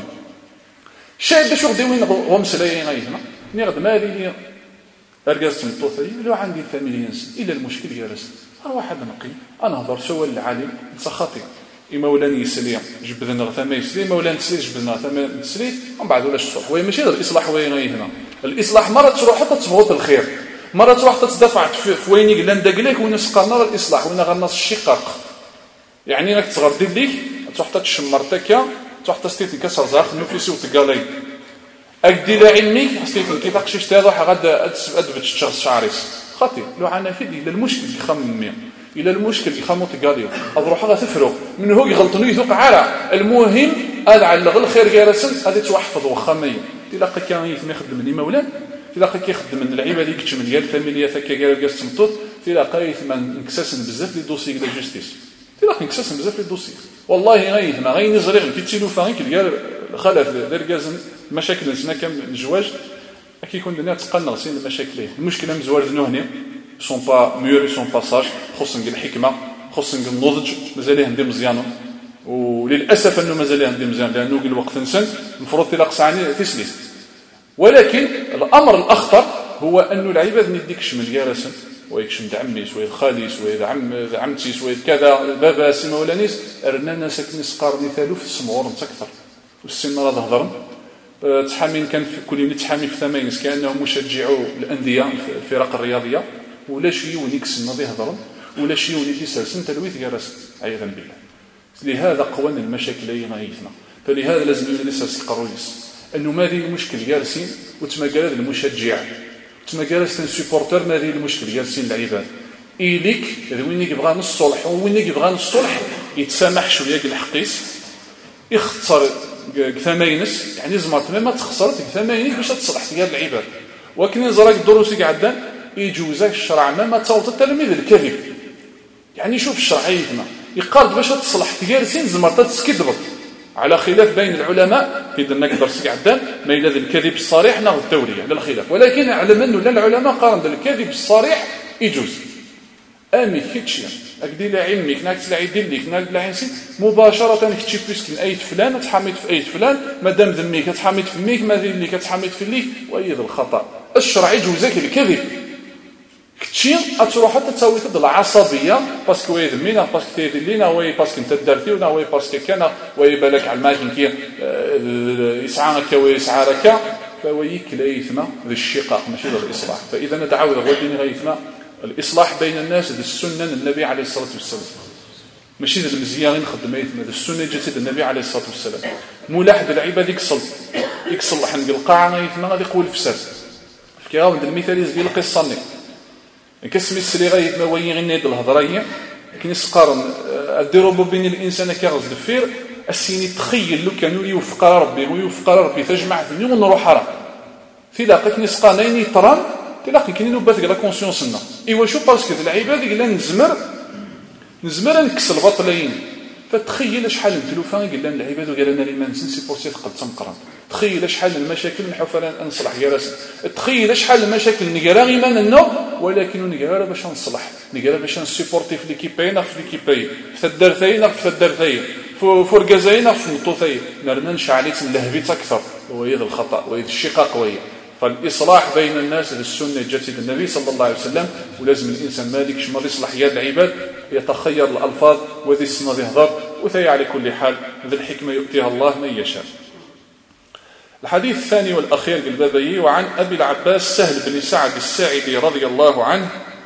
شاهد باش غدي وين هو مسلاي غايثنا ني غد ما لي ارجعت مطوطي لو عندي فاميليانس الى المشكل جالس واحد نقي انا هضر سوى العالم سخاطي مولاني يسلي جبدنا ثما يسلي مولان تسلي جبدنا ثما تسلي ومن بعد ولا الصح هو ماشي الاصلاح وين هنا الاصلاح مره تروح حتى تبغط الخير مره تروح تدفع في وين يقول ندق لك وين سقنا الاصلاح وين غنص الشقاق يعني راك تصغر دير ليك تروح تشمر تكا تروح تستيت كسر زاخ نفسي وتقالي اكدي لعلمك استيت كيف اقشش تروح غدا ادبت الشخص شعريس خاطي لو عنا في الى المشكل يخمم الى المشكل يخمو تقالي اروح غا تفرق من هو يغلطني يثق على المهم هذا على الخير جالس هذه تحفظ وخميه تلاقى كان يخدم لي مولان تلاقى كيخدم من اللعيبه اللي كتشمل ديال الفاميليا ثكا جالس تمطط تلاقى يثمن انكساسن بزاف لي دوسي ديال جوستيس تلاقى انكساسن بزاف لي دوسي والله غيثما غينزرغ في التليفون كيلقى خلف دركازن مشاكل سنا كم الزواج كيكون لنا تقنغ سين المشاكل المشكله من زوار هنا سون با ميور سون باساج خصنا الحكمه خصنا النضج مازال عندي مزيان وللاسف انه مازال عندي مزيان لانه الوقت نسن المفروض تلاقصاني تسليس ولكن الامر الاخطر هو انه العباد نديك شمل جالسا ويكشم عمي شويه خالي شويه عمتي شويه كذا بابا سي مولانيس رنا ساكنين سقار مثالو في السمور اكثر والسن راه هضرن تحامين كان في كل يوم تحامي في ثمانيس كانهم مشجعوا الانديه في الفرق الرياضيه ولا شي ونيكس نضي هضرن ولا شي ونيدي سلسن تلويث جالس عياذا بالله لهذا قوان المشاكل غايثنا فلهذا لازم يلسس القرويس انه ما ذي المشكل جالسين وتمجال المشجع تمجال سبورتر ما ذي المشكل جالسين العباد إليك وين يبغى الصلح وين يبغى الصلح يتسامح شويه الحقيس يختصر ثمانينس يعني زمرت ما تخسرت ثمانين باش تصلح ديال العباد ولكن زراك الدروس قعدان يجوزك الشرع ما توت التلميذ الكذب يعني شوف الشرع يفهم يقارد باش تصلح تجالسين زمرت تسكدبط على خلاف بين العلماء في دنك درس قعدان ما الى الكذب الصريح ناخذ التوريه لا الخلاف ولكن علم انه العلماء قارن الكذب الصريح يجوز امي كيتشي اكدي لا علمك ناك لا يدير لك ناك لا ينسي مباشره كتشي بيسكن ايت فلان تحميت في ايت فلان مادام ذميك تحميت في ميك ما دير لك تحميت في ليك وايد الخطا الشرع يجوزك الكذب كتشي تروح حتى تسوي تد العصبيه باسكو يذمينا باسكو تيدير لينا وي باسكو انت درتينا وي باسكو كان وي بالك على الماكين كي يسعى ويسعى ركا فهو يكلا يثنى ذي الشقاق ماشي ذي الاصلاح. فاذا نتعاود غادي غيثنى الاصلاح بين الناس ذي السنه النبي عليه الصلاه والسلام ماشي ذي المزيان نخدم يثنى ذي السنه جات النبي عليه الصلاه والسلام ملاحظ العباد يكصلح عند القاعه يثنى غادي يقول فساد كي غاود المثال يزقي القصه ني كسمي السري غيثنى وين غنيد الهضريه كنسقارن الديرو بين الانسان كيغز دفير السيني تخيل لو كانوا يوفق ربي تجمع ثني ونروح راه في لاقيك نسقانين طران تلاقي كاين نوبات لا كونسيونسنا ايوا شو باسكو العباد قال نزمر نكسل بطلين فتخيل شحال التلوفان قال لنا العباد وقال لنا لي ما نسي بورسي ثقل تمقران تخيل شحال المشاكل نحوف نصلح جراس تخيل شحال المشاكل نقرا غير ما نو ولكن نقرا باش نصلح نقرا باش نسيبورتي في ليكيبين في ليكيبي في الدرتين في الدرتين فرقزين في الطوثين مرنا نشعليت اللهبيت اكثر وهي الخطا وهي الشقاق وهي فالاصلاح بين الناس السنه جات النبي صلى الله عليه وسلم ولازم الانسان ما ديكش ما يصلح يا العباد يتخير الالفاظ وذي السنه يهضر وثي على كل حال ذي الحكمه يؤتيها الله من يشاء. الحديث الثاني والاخير بالبابي وعن ابي العباس سهل بن سعد الساعدي رضي الله عنه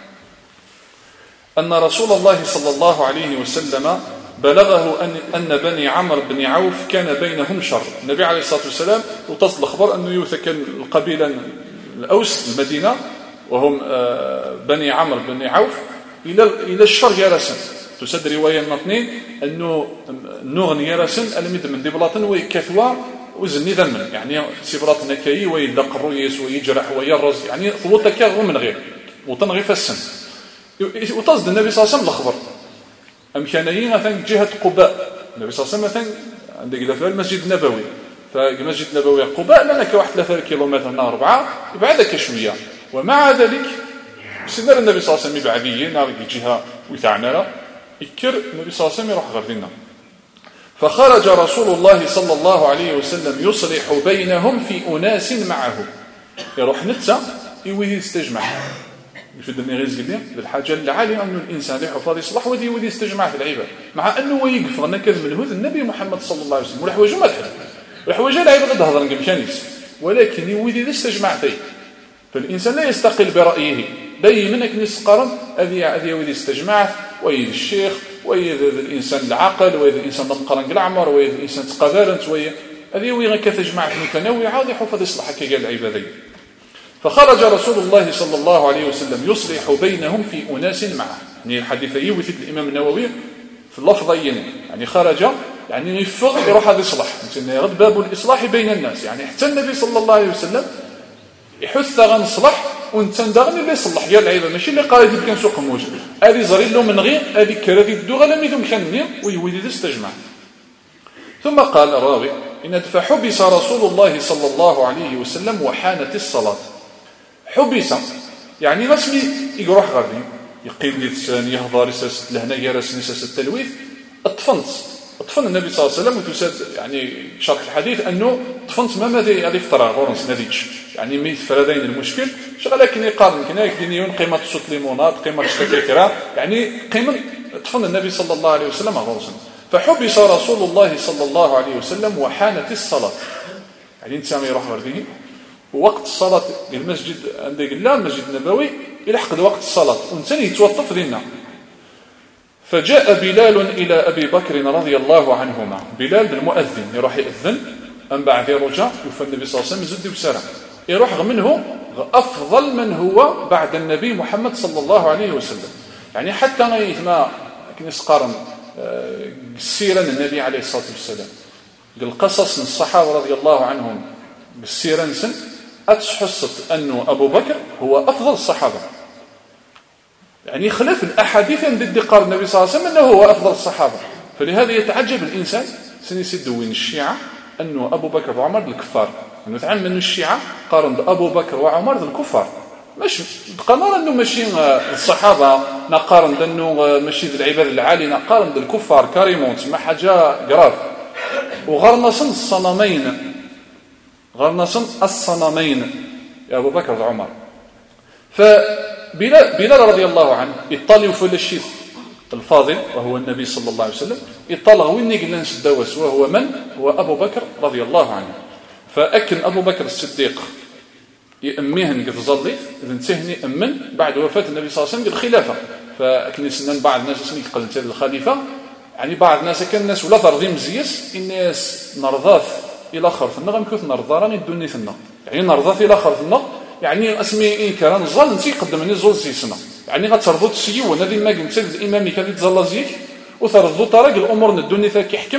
ان رسول الله صلى الله عليه وسلم بلغه أن بني عمرو بن عوف كان بينهم شر. النبي عليه الصلاة والسلام وتصل الخبر أنه يوثق القبيلة الأوس المدينة وهم بني عمرو بن عوف إلى الشر يرسن تسد رواية اثنين أنه نغن يرسن ألمد من دبلاطن ويكثوا وزني ذمن يعني سبرات نكاي ويدق الرؤيس ويجرح ويرز يعني ثبوتك من غير وطن في السن وتصد النبي صلى الله عليه وسلم الخبر أمكانيين مثلا جهة قباء النبي صلى الله عليه وسلم مثلا عندك دفع المسجد النبوي فالمسجد النبوي قباء لنا كواحد 3 كيلومتر هنا 4 يبعدك شوية ومع ذلك سنر النبي صلى الله عليه وسلم يبعديه نار جهة ويتعنى يكر النبي صلى الله عليه وسلم يروح غردنا فخرج رسول الله صلى الله عليه وسلم يصلح بينهم في أناس معه يروح نتسا يويه يستجمع يشد النغيز قال بالحاجه العاليه انه الانسان يحفظ يصلح ودي يستجمع في العباد مع انه ويقف غنا كذب الهود النبي محمد صلى الله عليه وسلم والحوايج ما تحل الحوايج لا يبغى هضر نمشانيس ولكن يودي يستجمع فيه فالانسان لا يستقل برايه دائما كنسقرن هذه يودي يستجمع ويد الشيخ ويد الانسان العاقل ويد الانسان المقرن العمر ويد الانسان تقدرنت وهي هذه وين كتجمع متنوعه يحفظ يصلح كي قال العبادين. فخرج رسول الله صلى الله عليه وسلم يصلح بينهم في أناس معه يعني الحديث يوثق الإمام النووي في اللفظين يعني خرج يعني يفضل يروح هذا يصلح يرد باب الإصلاح بين الناس يعني حتى النبي صلى الله عليه وسلم يحث غنصلح ونتندغني اللي يصلح ديال العباد ماشي اللي قال يجيب كان سوق موج هذه زري له من غير هذه كرادي الدغه لم يدم كان ويولي يستجمع. ثم قال الراوي إن فحبس رسول الله صلى الله عليه وسلم وحانت الصلاة حبس يعني رسمي يروح غادي يقيم لي الثاني يهضر يسس لهنا يرس نسس التلويث اطفن النبي صلى الله عليه وسلم وتساد يعني شرح الحديث انه طفنت ما ماذا هذه فتره غورنس ناديتش يعني ميت فرادين المشكل لكن يقارن كنا يكديون قيمه صوت ليمونات قيمه الشكيكرا يعني قيمه طفن النبي صلى الله عليه وسلم غورنس فحبس رسول الله صلى الله عليه وسلم وحانت الصلاه يعني انت يروح غادي وقت الصلاة المسجد عندك لا المسجد النبوي يلحق وقت الصلاة وانسان يتوقف دينا فجاء بلال إلى أبي بكر رضي الله عنهما بلال بالمؤذن يروح يأذن أن بعد يرجع يوفى النبي صلى الله عليه وسلم يزد بسرعة يروح منه أفضل من هو بعد النبي محمد صلى الله عليه وسلم يعني حتى ما كنسقارن سيرا النبي عليه الصلاة والسلام القصص من الصحابة رضي الله عنهم بالسيرة نسن أتحصت أنه أبو بكر هو أفضل الصحابة يعني خلاف الأحاديث عند ادقار النبي صلى الله عليه وسلم أنه هو أفضل الصحابة فلهذا يتعجب الإنسان سنسدوين الشيعة أنه أبو بكر وعمر الكفار أنه تعلم أن الشيعة قارن أبو بكر وعمر الكفار ماشي بقى نرى انه ماشي الصحابه نقارن انه ماشي العباد العالي نقارن الكفار كاريمون تما حاجه كراف وغرنصن الصنمين غرنصن الصنمين يا ابو بكر وعمر. فبلال رضي الله عنه يطلع في الشيخ الفاضل وهو النبي صلى الله عليه وسلم يطلع وين قلنا نسدوس وهو من؟ هو ابو بكر رضي الله عنه. فاكن ابو بكر الصديق يأميهن قد ظليت إذن تهني أمن بعد وفاة النبي صلى الله عليه وسلم بالخلافة. فأكن سنن بعض الناس اسمي قلت الخليفة يعني بعض الناس كان الناس ولا ترضي مزيس الناس نرضاث إلى خرف النغم كث نرضارا الدنيا ثنا يعني نرضاث إلى خرف النغ يعني اسمي إن كان نزال نسي قدمني زول سيسنا يعني غترضو تسيي ونذي ما قلت الإمامي كذي تزال زيك وترضو طرق الأمور الدنيا ذاك يحكم.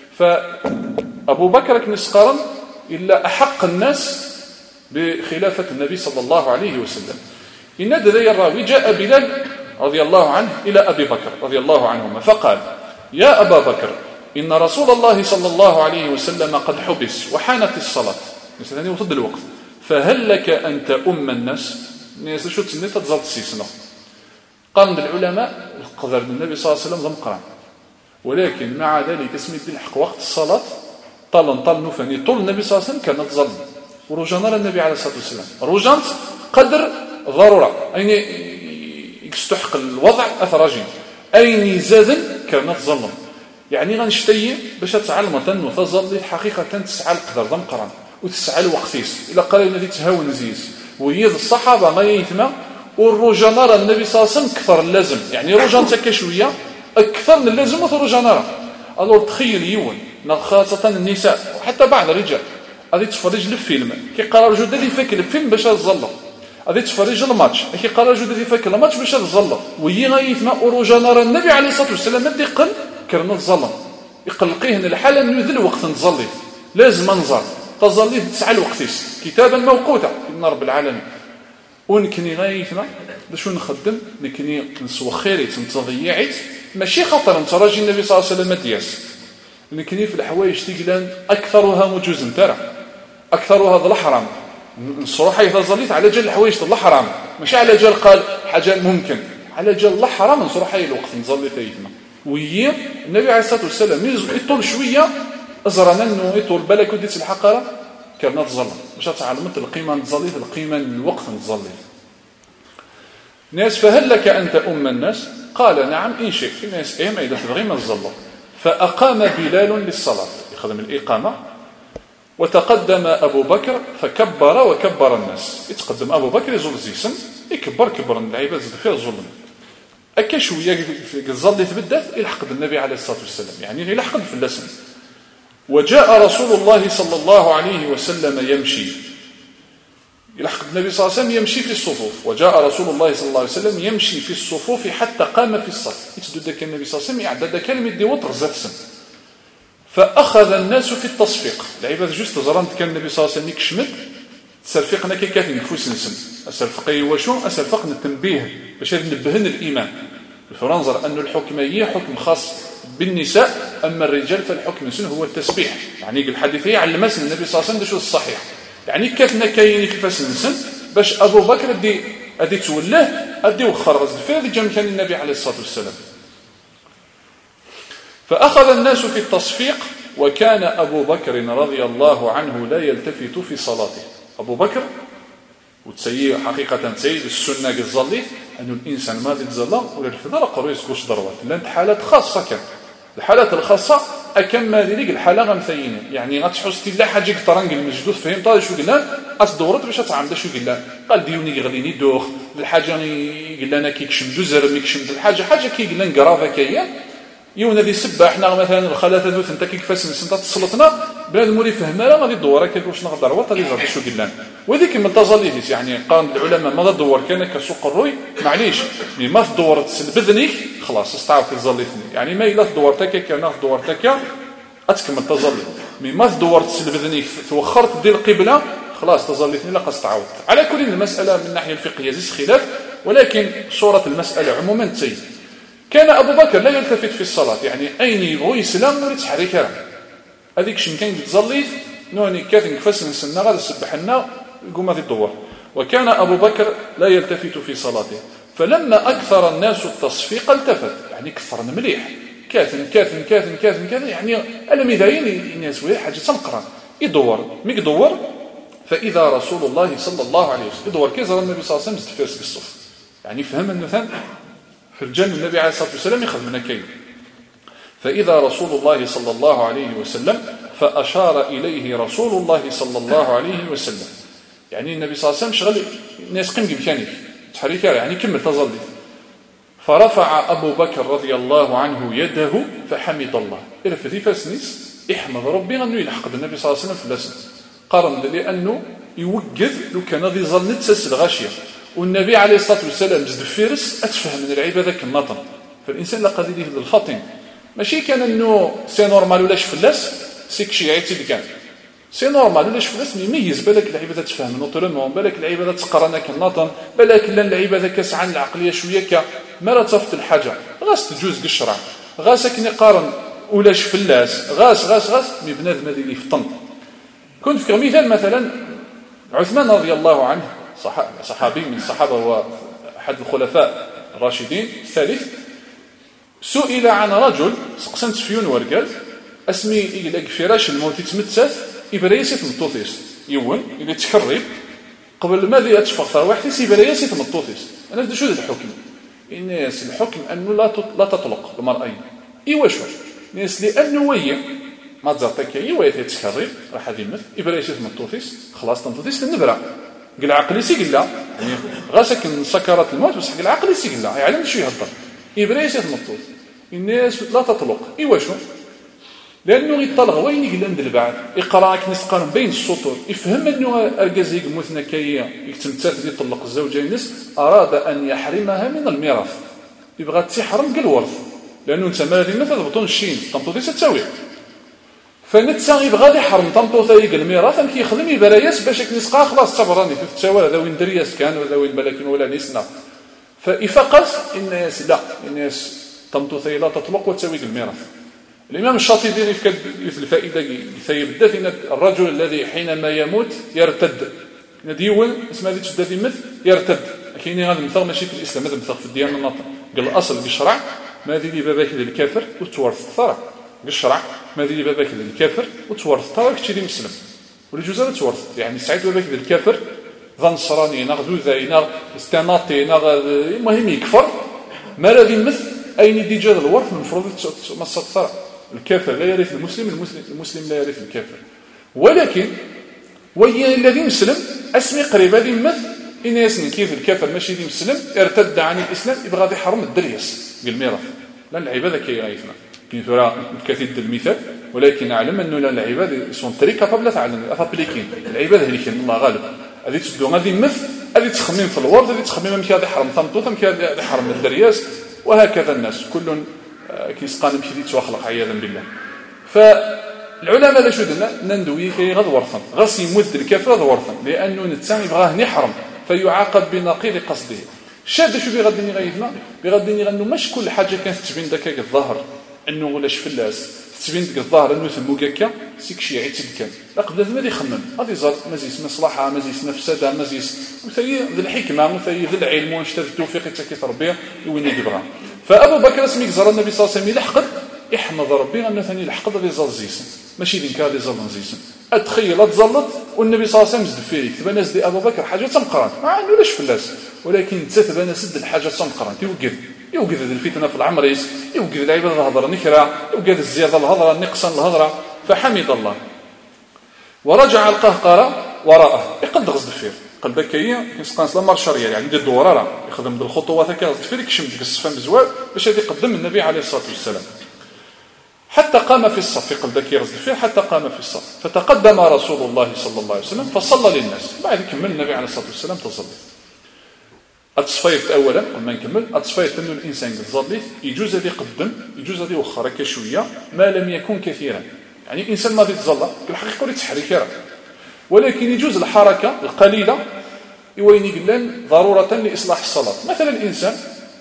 فأبو بكر كنسقارا إلا أحق الناس بخلافة النبي صلى الله عليه وسلم. إن ذي الراوي جاء بلال رضي الله عنه إلى أبي بكر رضي الله عنهما فقال يا أبا بكر إن رسول الله صلى الله عليه وسلم قد حبس وحانت الصلاة مثلا وصد الوقت فهل لك أن تؤم الناس شو تسنيت تزاد السيسنة. قال العلماء قدر النبي صلى الله عليه وسلم ضمقران ولكن مع ذلك اسم الدين حق وقت الصلاة طال نفني طول النبي صلى الله عليه وسلم كان تظل ورجانا النبي عليه الصلاة والسلام رجانت قدر ضرورة أين يستحق الوضع أثراجين أين زاد كانت ظلم يعني غنشتي باش تعلم تنو تظل حقيقة تسعى القدر ضم قران وتسعى الوقتيس إلا قال الذي تهاون زيس ويض الصحابة ما يثمى والرجانا النبي صلى الله عليه وسلم كثر اللازم يعني رجان تكشوية أكثر من اللازم وثرجانا ألور تخيل يون خاصة النساء وحتى بعض الرجال غادي تفرج الفيلم كيقرا رجل دادي فاك الفيلم باش تزلق غادي تفرج الماتش كيقرا رجل دادي فاك الماتش باش تزلق وهي غيثما اوروجا النبي عليه الصلاه والسلام ما يقل كرنا الظلم يقلقيه الحاله انه ذل وقت نزلي لازم ننظر تزلي تسعى الوقتيس كتابا موقوتا ان رب العالمين ونكني غيثما باش نخدم نكني نسوخيري تنتضيعت ماشي خاطر انت راجل النبي صلى الله عليه وسلم دياس نكني في الحوايج تيقلان اكثرها مجوز ترى أكثرها هذا الحرام الصراحة إذا ظليت على جال الحوايج الله حرام مش على جال قال حاجة ممكن على جال الله حرام الصراحة الوقت نظلي ثيثنا وهي النبي عليه الصلاة والسلام يطول شوية أزرنا أنه يطول بالك وديت الحقارة كانت تظلم مش تعلمت القيمة نظلي القيمة الوقت نظلي ناس فهل لك أنت أم الناس قال نعم إن شئت الناس إما إذا تبغي ما تظلم فأقام بلال للصلاة يخدم الإقامة وتقدم أبو بكر فكبر وكبر الناس يتقدم أبو بكر يزول زيسن كبر العباد زد فيها الظلم أكا شوية الظل يتبدث يلحق بالنبي عليه الصلاة والسلام يعني يلحق في اللسن وجاء رسول الله صلى الله عليه وسلم يمشي يلحق النبي صلى الله عليه وسلم يمشي في الصفوف وجاء رسول الله صلى الله عليه وسلم يمشي في الصفوف حتى قام في الصف يتدد النبي صلى الله عليه وسلم يعدد كلمة دي وطر زاد سن فأخذ الناس في التصفيق العباد جوست زرانت كان النبي صلى الله عليه وسلم يكشمد تسرفقنا كي كاتن نفوس نسن أسرفقي وشو أسرفقنا التنبيه باش نبهن الإيمان الفرنظر أن الحكم هي حكم خاص بالنساء أما الرجال فالحكم نسن هو التسبيح يعني الحديثية علمتنا النبي صلى الله عليه وسلم شو الصحيح يعني كيفنا كاين في فاس نسن باش أبو بكر أدي تولاه أدي وخر غزل في هذه جمع كان النبي عليه الصلاة والسلام فأخذ الناس في التصفيق وكان أبو بكر رضي الله عنه لا يلتفت في صلاته أبو بكر وتسيي حقيقة تسيي السنة الظليت أن الإنسان ما يتزلى ولا الفضل قروي يسكوش ضروات لأن حالات خاصة كان الحالات الخاصة أكم ذلك الحالة غمثينة يعني غتحس لا حاجة كترنج المجدود فهم طال شو قلنا أصدورت باش تعمد شو قلنا قال ديوني غليني دوخ الحاجة قلنا كيكشم جزر ميكشم الحاجة كي قلنا نقرافة كيا يونا ذي سبا احنا مثلا الخلاثه ذو انت كيفاش نسنت تصلتنا بنادم موري فهمها غادي تدور هكا واش نقدر وطا لي غادي شو قلنا وذيك من تظليليس يعني قال العلماء ما تدور كان كسوق الروي معليش مي ما تدور تسلبذنيك خلاص استعرف تظليتني يعني ما الا دورتك كان دورتك اتكمل تظلي مي ما تدور تسلبذنيك توخرت دير القبله خلاص تظليتني لا قص تعاود على كل المساله من الناحيه الفقهيه زي خلاف ولكن صوره المساله عموما تسير كان أبو بكر لا يلتفت في الصلاة يعني أين يبغو يسلم نوري تحريكها هذيك شن كان يتزليف نوني كاثن كفاس نسنا غادي يسبح لنا يقوم هذه الدور وكان أبو بكر لا يلتفت في صلاته، فلما أكثر الناس التصفيق التفت، يعني كثرنا مليح، كاثن يعني ألم يدين الناس وهي حاجة تنقرأ يدور ميدور، فإذا رسول الله صلى الله عليه وسلم يدور كيزر النبي صلى الله عليه وسلم في الصف، يعني فهم أنه ثان في الجنة النبي عليه الصلاة والسلام يخذ من كين. فإذا رسول الله صلى الله عليه وسلم فأشار إليه رسول الله صلى الله عليه وسلم، يعني النبي صلى الله عليه وسلم شغل الناس قم بمكانك تحريك يعني كمل تظل. فرفع أبو بكر رضي الله عنه يده فحمد الله، إرفثي فاسنيس احمد ربي أنه يلحق النبي صلى الله عليه وسلم في اللسن قرن لأنه يوجد لو كان ذي ظل نتسس الغاشية، والنبي عليه الصلاة والسلام بزد فيرس أتفهم من العيبة ذاك النطن، فالإنسان لقد يديه للفطن ماشي كان أنه سي نورمال ولاش فلاس سيك شي عيتي كان سي نورمال ولاش فلاس يميز بالك العيبة ذات تفهم نوترمون، بالك العيبة ذات تقرنك النطن، بالك لان العيبة ذاك كسعان العقلية شوية ما تفت الحاجة غاس تجوز قشرة غاس كني قارن ولاش فلاس غاس مي بنادم هذه اللي فطن. كنت في مثال مثلا عثمان رضي الله عنه صحابي من الصحابة، هو أحد الخلفاء الراشدين الثالث، سئل عن رجل سقسنت فيون ورقاز اسمي إلى فراش الموت يتمتث إبريسي مطوطيس يون إلى تكرب قبل ماذا يتفخر واحد إبريسي مطوطيس. أنا بدي شو ذا الحكم؟ الناس الحكم أنه لا تطلق المرأة إيواش الناس لأنه ويا ما تزرتك إيوا تكرب راح هذه مثل إبريسي مطوطيس خلاص تمطوطيس النبرة قل عقلي سيقلا يعني غاسك من سكرات الموت بس قل عقلي سيقلا يعلم شو يهضر إبريسي مطوط الناس لا تطلق إيواشو لأنه يطلق وين يقلن البعض يقرأك نسقان بين السطور يفهم أنه أرقازيق مثنى كي يتمتث يطلق الزوجين نس أراد أن يحرمها من الميراث، يبغى تحرم الورث لأنه انت مالذي مثل بطون الشين تمطوطي ستساوي، فنتسا يبغى يحرم تمطوطي الميراث أن كيخدم يبراياس باش نسقا خلاص تبراني في التساوى هذا وين درياس كان ولا وين بلاكين ولا نسنا، فإفقس الناس لا الناس تمطوطي لا تطلق وتساوي الميراث. الإمام الشاطبي في الفائدة يثيب الدث إن الرجل الذي حينما يموت يرتد نديون اسمه ذي تشدد مثل يرتد كاين هذا المثال ماشي في الإسلام هذا المثال في الديانة الناطق قال الأصل بالشرع ما ذي لي باباك للكافر وتورث الثرى بالشرع ما ذي لي باباك للكافر وتورث الثرى كشي لي مسلم والجوز هذا تورث يعني سعيد باباك للكافر ظن صراني ناغ ذوذاي ناغ استناطي ناغ المهم يكفر ما ذي مثل أين دي جاد الورث من المفروض مصد الثرى. الكافر لا يرث المسلم لا يرث الكافر، ولكن وهي الذي مسلم اسمي قريب هذه مثل إن يسمي كيف الكافر ماشي ذي مسلم ارتد عن الإسلام يبغى ذي حرم الدريس بالميراث لأن العبادة كي غايثنا كي ترى كثير المثال، ولكن أعلم أنه العبادة يسون طريقة قبل تعلم أفابليكين العبادة اللي كان الله غالب هذه تسدو هذه مثل هذه تخمين في الورد هذه تخمين ممكن هذا حرم ثمطوط ممكن هذا حرم الدريس وهكذا الناس كل كيسقان مشي تواخلق عياذا بالله. فالعلماء لا شو درنا نندوي كي غد ورثا غاس يمد الكافر غد ورثا لانه نتسان يبغاه يحرم فيعاقب بنقيض قصده. شاد شو بيغدني غيثنا بيغدني غنو مش كل حاجه كانت تبين داك الظاهر انه ولاش فلاس تبين داك الظاهر انه ثمو كاكا سيك شي عيت كان لا قبل ما يخمم غادي زاد مزيس مصلحه مزيس نفسده مزيس وثي ذي الحكمه وثي ذي العلم وانشتى التوفيق حتى كيتربيه وين يبغى. فابو بكر اسمي زار النبي صلى الله عليه وسلم يلحق يحمد ربي انه ثاني لحق ذي زال زيسن ماشي ذي كان ذي زال زيسن اتخيل تزلط والنبي صلى الله عليه وسلم زد فيه تبان ناس دي ابو بكر حاجه تمقران مع انه لاش فلاس ولكن تتبان سد الحاجه تمقران يوقف ذي الفتنه في العمريس يوقف العباده الهضره نكره يوقف الزياده الهضره نقصان الهضره فحمد الله ورجع القهقرة وراءه يقد غزد فيه قلبك كي يسقان سلام الشريعه يعني دير الدوراره يخدم بالخطوات هكا غزد فيه يكشم ديك الصفان بزوال باش يدي يقدم النبي عليه الصلاه والسلام حتى قام في الصف في قلبك يغزد فيه حتى قام في الصف فتقدم رسول الله صلى الله عليه وسلم فصلى للناس بعد كمل النبي عليه الصلاه والسلام تصلي. اتصفيت اولا قبل ما نكمل اتصفيت انه الانسان قد ظليت يجوز هذه يقدم يجوز هذه يوخر هكا شويه ما لم يكن كثيرا يعني الانسان ما يتظلى في الحقيقه يقول يتحرك ولكن يجوز الحركه القليله وين يقلن ضروره لاصلاح الصلاه. مثلا الانسان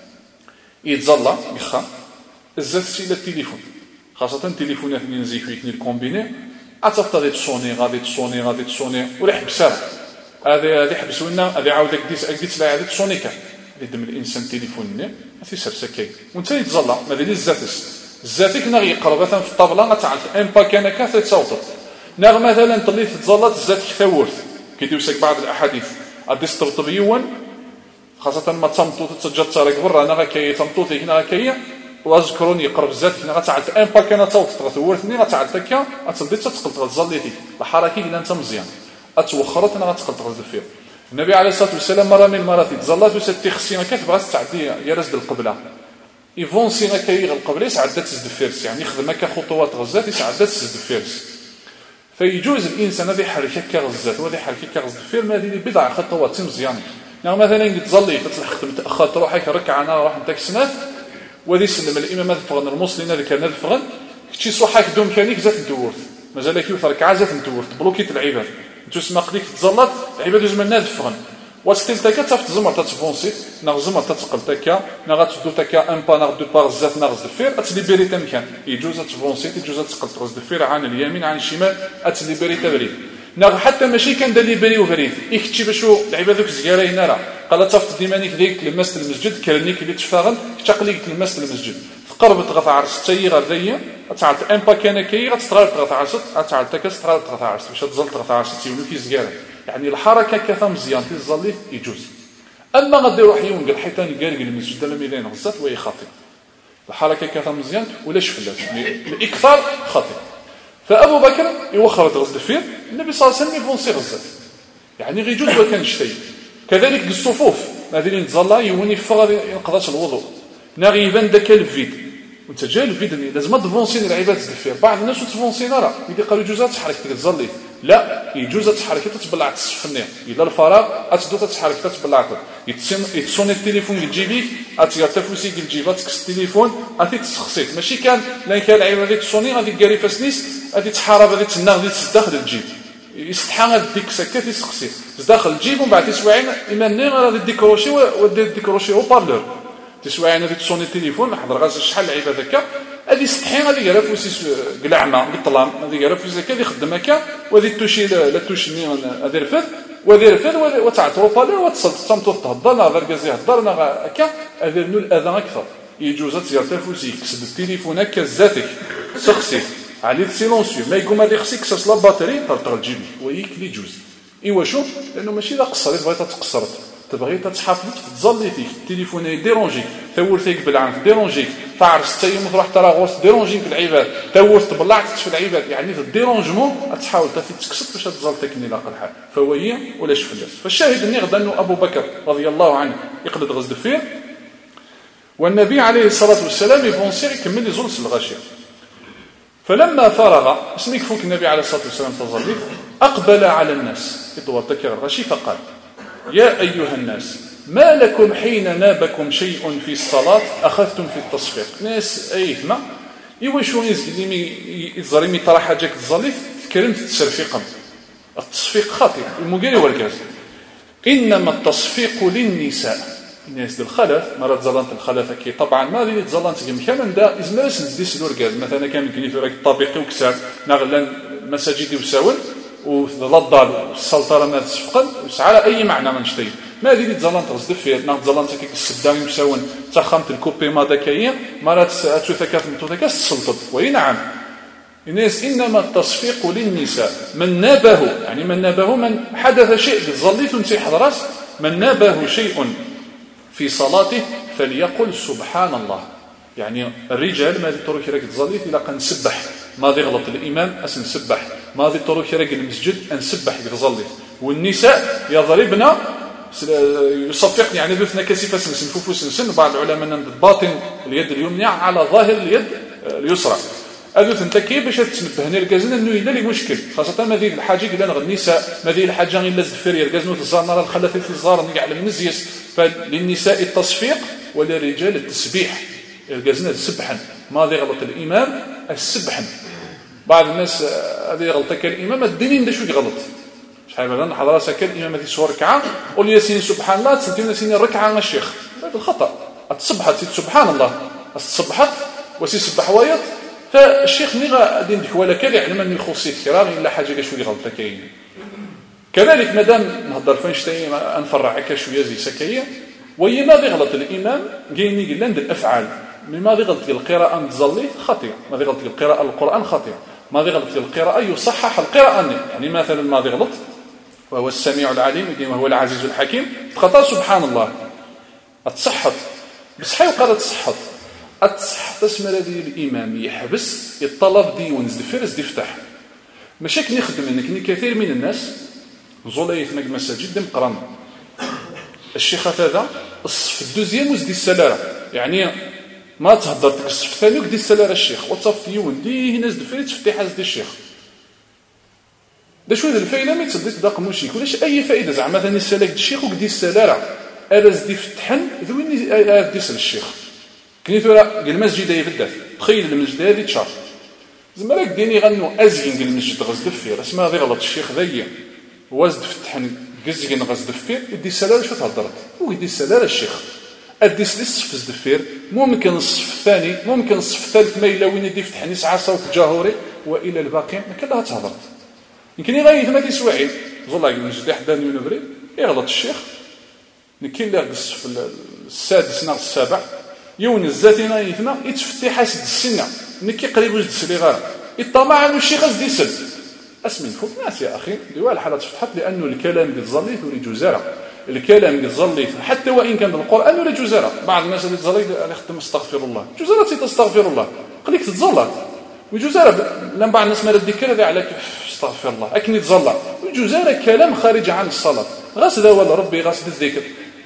يتظلى بخا الزات سيله التليفون خاصه التليفونات اللي نزيفو يكني الكومبيني غادي تصوني ولا حبسها هذه حبسونا هذه عاود قديت لا عاد سونيكا يدم الانسان تليفون ما تيسرسا كاين وانت يتزلى ما دير الزاتك نغ يقرب مثلا في الطابله تعرف ان باك انا كاع تصوتت نغ مثلا طليت تزلط الزاتك ثورت كيدوسك بعض الاحاديث غادي تطبيون خاصه ما تمطوط تسجل طريق برا انا كاي تمطوط هنا كاي واذكروني قرب الزاتك نغ تعرف ان باك انا تصوتت ثورتني غتعرف هكا غتبدي تتقلط غتزليتي الحركه اللي انت مزيان اتوخرت انا غتقلط غزفير النبي عليه الصلاه والسلام مره من المرات تزلات وستي خصينا كتبغى تعدي يا رزد القبله يفونسينا كاي القبله يسعدت تزد فيرس يعني يخدم هكا خطوات غزات يسعدت تزد فيرس فيجوز الانسان هذا يحرك هكا غزات وهذا يحرك هكا غزد فير ما هذه بضع خطوات مزيانه يعني مثلا تزلي فتلحق متاخر تروح هكا ركعه انا راح نتاك سنات وذي سلم الامام الفغن المسلمين هذا كان الفغن كتشي صحاك دوم كانيك زات ندورت مازال كيف ركعه زات ندورت بلوكيت العباد تسمى قديك تزلط العباد زعما نادفغن واستلتك تفت زمر تتفونسي ناغ زمر تتقلتك ناغ تدو تكا ان با ناغ دو بار زات ناغ زفير اتليبيري تمكان يجوز تفونسي يجوز تقلت زفير عن اليمين عن الشمال اتليبيري تبريد ناغ حتى ماشي كان دليبري وفريد يكتشي باشو العباد دوك زكارين راه قال تفت ديمانيك ديك لمست المسجد كرنيك اللي تشفاغل تقليك لمست المسجد قربت غف عرس تاي غاديه تعرف ان با كان كي غتستغل غف عرس تعرف تكستغل غف عرس باش تزلط غف عرس تيولو كي زكارين يعني الحركه كثا مزيان تزلي يجوز اما غادي يروح يونقل حيت نقارق المسجد لما يدين غزات وهي خاطئ الحركه كثا مزيان ولا شفلات الاكثار خاطئ فابو بكر يوخر غزد فيه النبي صلى الله عليه وسلم يفونسي غزات يعني غيجوز وكان شتي كذلك الصفوف هذه تزلى يوني فغ ينقضاش الوضوء ناغي يبان داك الفيد وانت جاي الفيد لازم تفونسين العباد تدفير بعض الناس تفونسين راه يدي قالوا يجوز تحرك تزلي لا يجوز تحرك تتبلع تصفني الا الفراغ اتدو تتحرك تتبلع يتصوني التليفون يجيبيك اتيا تفوسي الجيبات تكس التليفون اتي تسخسيت ماشي كان لا كان العيب هذيك تصوني غادي كاري فاسنيس غادي تحارب غادي تسنى غادي تدخل الجيب يستحى هاد ديك سكات يسخسي داخل الجيب ومن بعد تسواعين ايمانني غادي ديكروشي ودير ديكروشي او بارلور تسواعين غادي تصوني التليفون حضر غاز شحال العيب هذاك هذه استحي غادي يقرا فوسيس قلعمه بالطلام غادي يقرا فوسيس هكا يخدم هكا وغادي توشي لا توشني هذا رفد وهذا رفد وتعطرو بالي وتصل تمطو تهضر لا غير كازي هضر لا هكا هذا نو الاذى اكثر يجوز تيرتا فوسي كسد التليفون هكا ذاتك سخسي عليه سيلونسيو ما يقوم هذا خصك كسس لا باتري طرطر الجيبي ويك اللي يجوز ايوا شوف لانه ماشي لا قصرت بغيت تقصرت تبغي تحافظ تزلي فيك التليفون يديرونجيك ثور فيك بالعنف ديرونجيك تعرس تايم تروح ترى غوص ديرونجيك العباد ثور طلعت في العباد يعني الديرونجمون تحاول تكسب باش تزلتك ني لاقل حال فوهي ولا شفلات فالشاهد اني غدا انه ابو بكر رضي الله عنه يقلد غزد فيه والنبي عليه الصلاه والسلام يفونسي يكمل يزول الغاشيه فلما فرغ اسميك فوق النبي عليه الصلاه والسلام تزلي اقبل على الناس يدور تكر الغاشي فقال يا أيها الناس ما لكم حين نابكم شيء في الصلاة أخذتم في التصفيق ناس أيثما يوشو يزريمي طرح حاجك الظليف تكلمت التسرفيق التصفيق خاطئ المقاري والكاز إنما التصفيق للنساء الناس ديال الخلف مرات زلانت الخلف كي طبعا ما اللي تزلانت كامل دا إزمارس نزديس الوركاز مثلا كامل كلي في راك الطبيقي وكسار نغلان مساجد وساول وضلال السلطه ما تسفقل على اي معنى ما نشتي ما هذه اللي تزلانت غزد فيه ناض زلانت كيك السدامي مساون تخمت الكوبي ما داكايا مرات اتوثكات متوثكات السلطه وي نعم الناس انما التصفيق للنساء من نابه يعني من نابه من حدث شيء بالظليت انت حضرات من نابه شيء في صلاته فليقل سبحان الله يعني الرجال ما تروح راك تزليت الا كنسبح ماضي غلط الامام اسنسبح ماضي تروح راك المسجد انسبح يتزلي والنساء يضربن يصفقن يعني ذوثنا كثيفه سنفوفو سنسن بعض العلماء باطن اليد اليمنى على ظاهر اليد اليسرى هذوث انت كي باش تنبهني الكازن انه الا لي مشكل خاصه ما ذي الحاجه الا نغ النساء ما ذي الحاجه الا الزفير الكازنو الزانره الخلفه في الزار نقع على المزيس فللنساء التصفيق وللرجال التسبيح الكازن السبحا ماضي غلط الامام السبحا بعض الناس هذه غلطه كالامام الدين ده شو غلط شحال مثلا حضره سكن الامام هذه سور ركعه قول يا سيدي سبحان الله تسنتين سيدي الركعه الشيخ هذا الخطا تصبحت سبحان الله تصبحت وسيسبح وايط فالشيخ ني غادي نديك ولا كان يعلم ان يخصي الكرام الا حاجه شويه غلطه كاين كذلك مادام نهضر فاينشتاين نفرع هكا شويه زي سكايه، وهي ما غلط الامام كاين قلنا ندير الافعال، ما غلط القراءه متزلي خطيئه، ما غلط القراءه القران خطيئه، ما غلط القراءه يصحح القراءه، يعني مثلا ما غلط وهو السميع العليم وهو العزيز الحكيم خطا سبحان الله اتصحت بصحي وقال تصحت اسمر هذه الامام يحبس الطلب ديونز الفرز يفتح ماشي كني يخدم انك كثير من الناس زوليت نك مساجد مقرن الشيخ هذا الصف الدوزيام وزدي السلاره، يعني ما تهضر ديك الصف الثاني ودي السلاره الشيخ وتصفت يون دي ناس دفريت تفتح حاز الشيخ دا شويه الفايده ما تصدق داق مشيك ولاش اي فائده زعما ثاني السلاك الشيخ ودي السلاره ارز دي فتحن ذويني ديس الشيخ كنيتو راه المسجد يبدل تخيل المسجد هذه تشار زعما راك ديني غنو ازين المسجد غزد فيه اسمها غير غلط الشيخ ذي وازد فتحن كزين غزد فيه يدي السلاره شو تهضرت ويدي السلاره الشيخ اديس الصف الدفير ممكن الصف الثاني ممكن الصف الثالث ما الا وين يدي فتحني ساعه صوت جاهوري والى الباقي ما كلها تهضرت يمكن يغيث ما تسوعي والله المسجد حدا نبري يغلط الشيخ كاين اللي الصف السادس ناقص السابع يون الزاتينا يثنا يتفتح حاسد السنه نكي قريب وجد سليغار يطمع انه الشيخ قصدي يسل اسمي فوق ناس يا اخي ديوال الحالات فتحت لانه الكلام اللي تزليت ولي جزاره الكلام اللي تزليت حتى وان كان بالقران ولا جزاره بعض الناس اللي تزليت يختم استغفر الله جزاره تستغفر الله قليك تتزلط وجزاره لما بعض الناس ما الذكر هذا عليك استغفر الله اكن يتزلط وجزاره كلام خارج عن الصلاه غسل ولا ربي غسل الذكر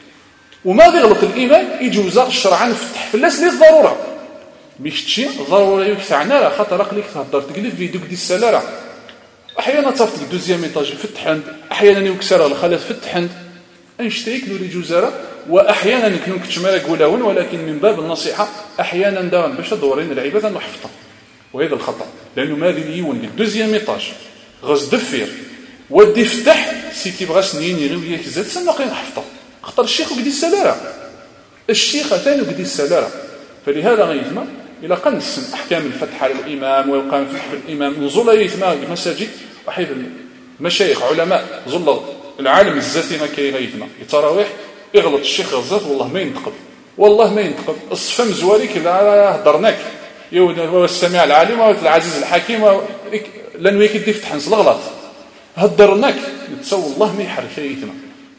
وما غلط الايمان يجوز شرعا فتح في الناس اللي ضروره باش تشي ضروري يكثعنا راه خاطر قليك تهضر تقلب فيديو دي السلاره احيانا تصيفط لك دوزيام ايطاج فتحند احيانا يكسر الخلاص فتحند انشتيك لوري جوزاره واحيانا يمكن كتشمالك ولاون ولكن من باب النصيحه احيانا داون باش دورين العباده نحفظها وهذا الخطا لانه ما غادي يون دوزيام ايطاج غاز دفير ودي فتح سي كيبغى سنين يغير كزات سنقين نحفظها خطر الشيخ وقدي السلاره الشيخ ثاني وقدي السلاره فلهذا غيثما الى قنص احكام الفتح على الامام ويقام فتح الامام نزول يثما المساجد وحيث المشايخ علماء زل العالم الزاتي ما كيغيثما التراويح يغلط الشيخ غزات والله ما ينتقد والله ما ينتقد الصفه مزواري كذا هضرناك هو السميع العليم والعزيز الحكيم لانه يكدي فتح نص الغلط هضرناك يتصور الله ما يحرك يثما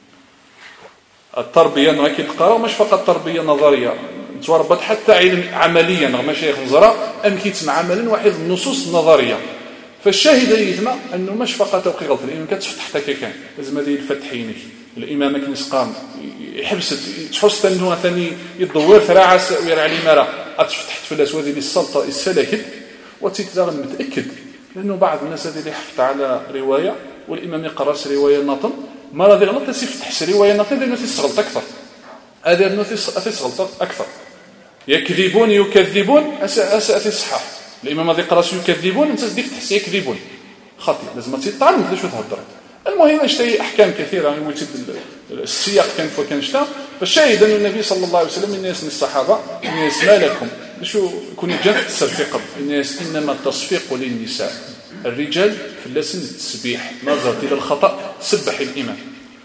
التربيه انه كيتقرا مش فقط تربيه نظريه توربط حتى علم عمليا مشايخ نظراء ام كيتسمع عملا واحد النصوص النظريه فالشاهد يثما انه مش فقط توقي غلط الامام كتفتح حتى كان لازم هذه الفتحينك الامام كنيس قام يحبس تحس انه ثاني يدور ثراعس ويرى على المراه اتفتحت في الاسود ديال السلطه السلكت وتيتزاغ متاكد لانه بعض الناس اللي حفظ على روايه والامام يقرا روايه ناطم ما راضي غلط تفتح روايه ناطم لانه تسغلط اكثر هذا انه تسغلط اكثر يكذبون يكذبون اساس الصحاح الامام هذا يقرا يكذبون انت تدي تحس يكذبون خطي لازم تطعن مثل شو تهضر المهم اشتي احكام كثيره يعني السياق كان شتا فالشاهد ان النبي صلى الله عليه وسلم الناس من الصحابه الناس ما لكم شو كون جاء التصفيق الناس انما التصفيق للنساء الرجال في اللسن التسبيح نظرت الى الخطا سبح الامام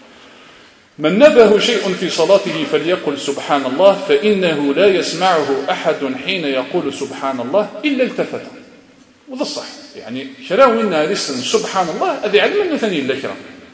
من نبه شيء في صلاته فليقل سبحان الله فإنه لا يسمعه أحد حين يقول سبحان الله إلا التفت وذا الصح يعني شراوينا لسن سبحان الله هذه علم أنه ثاني الذكرى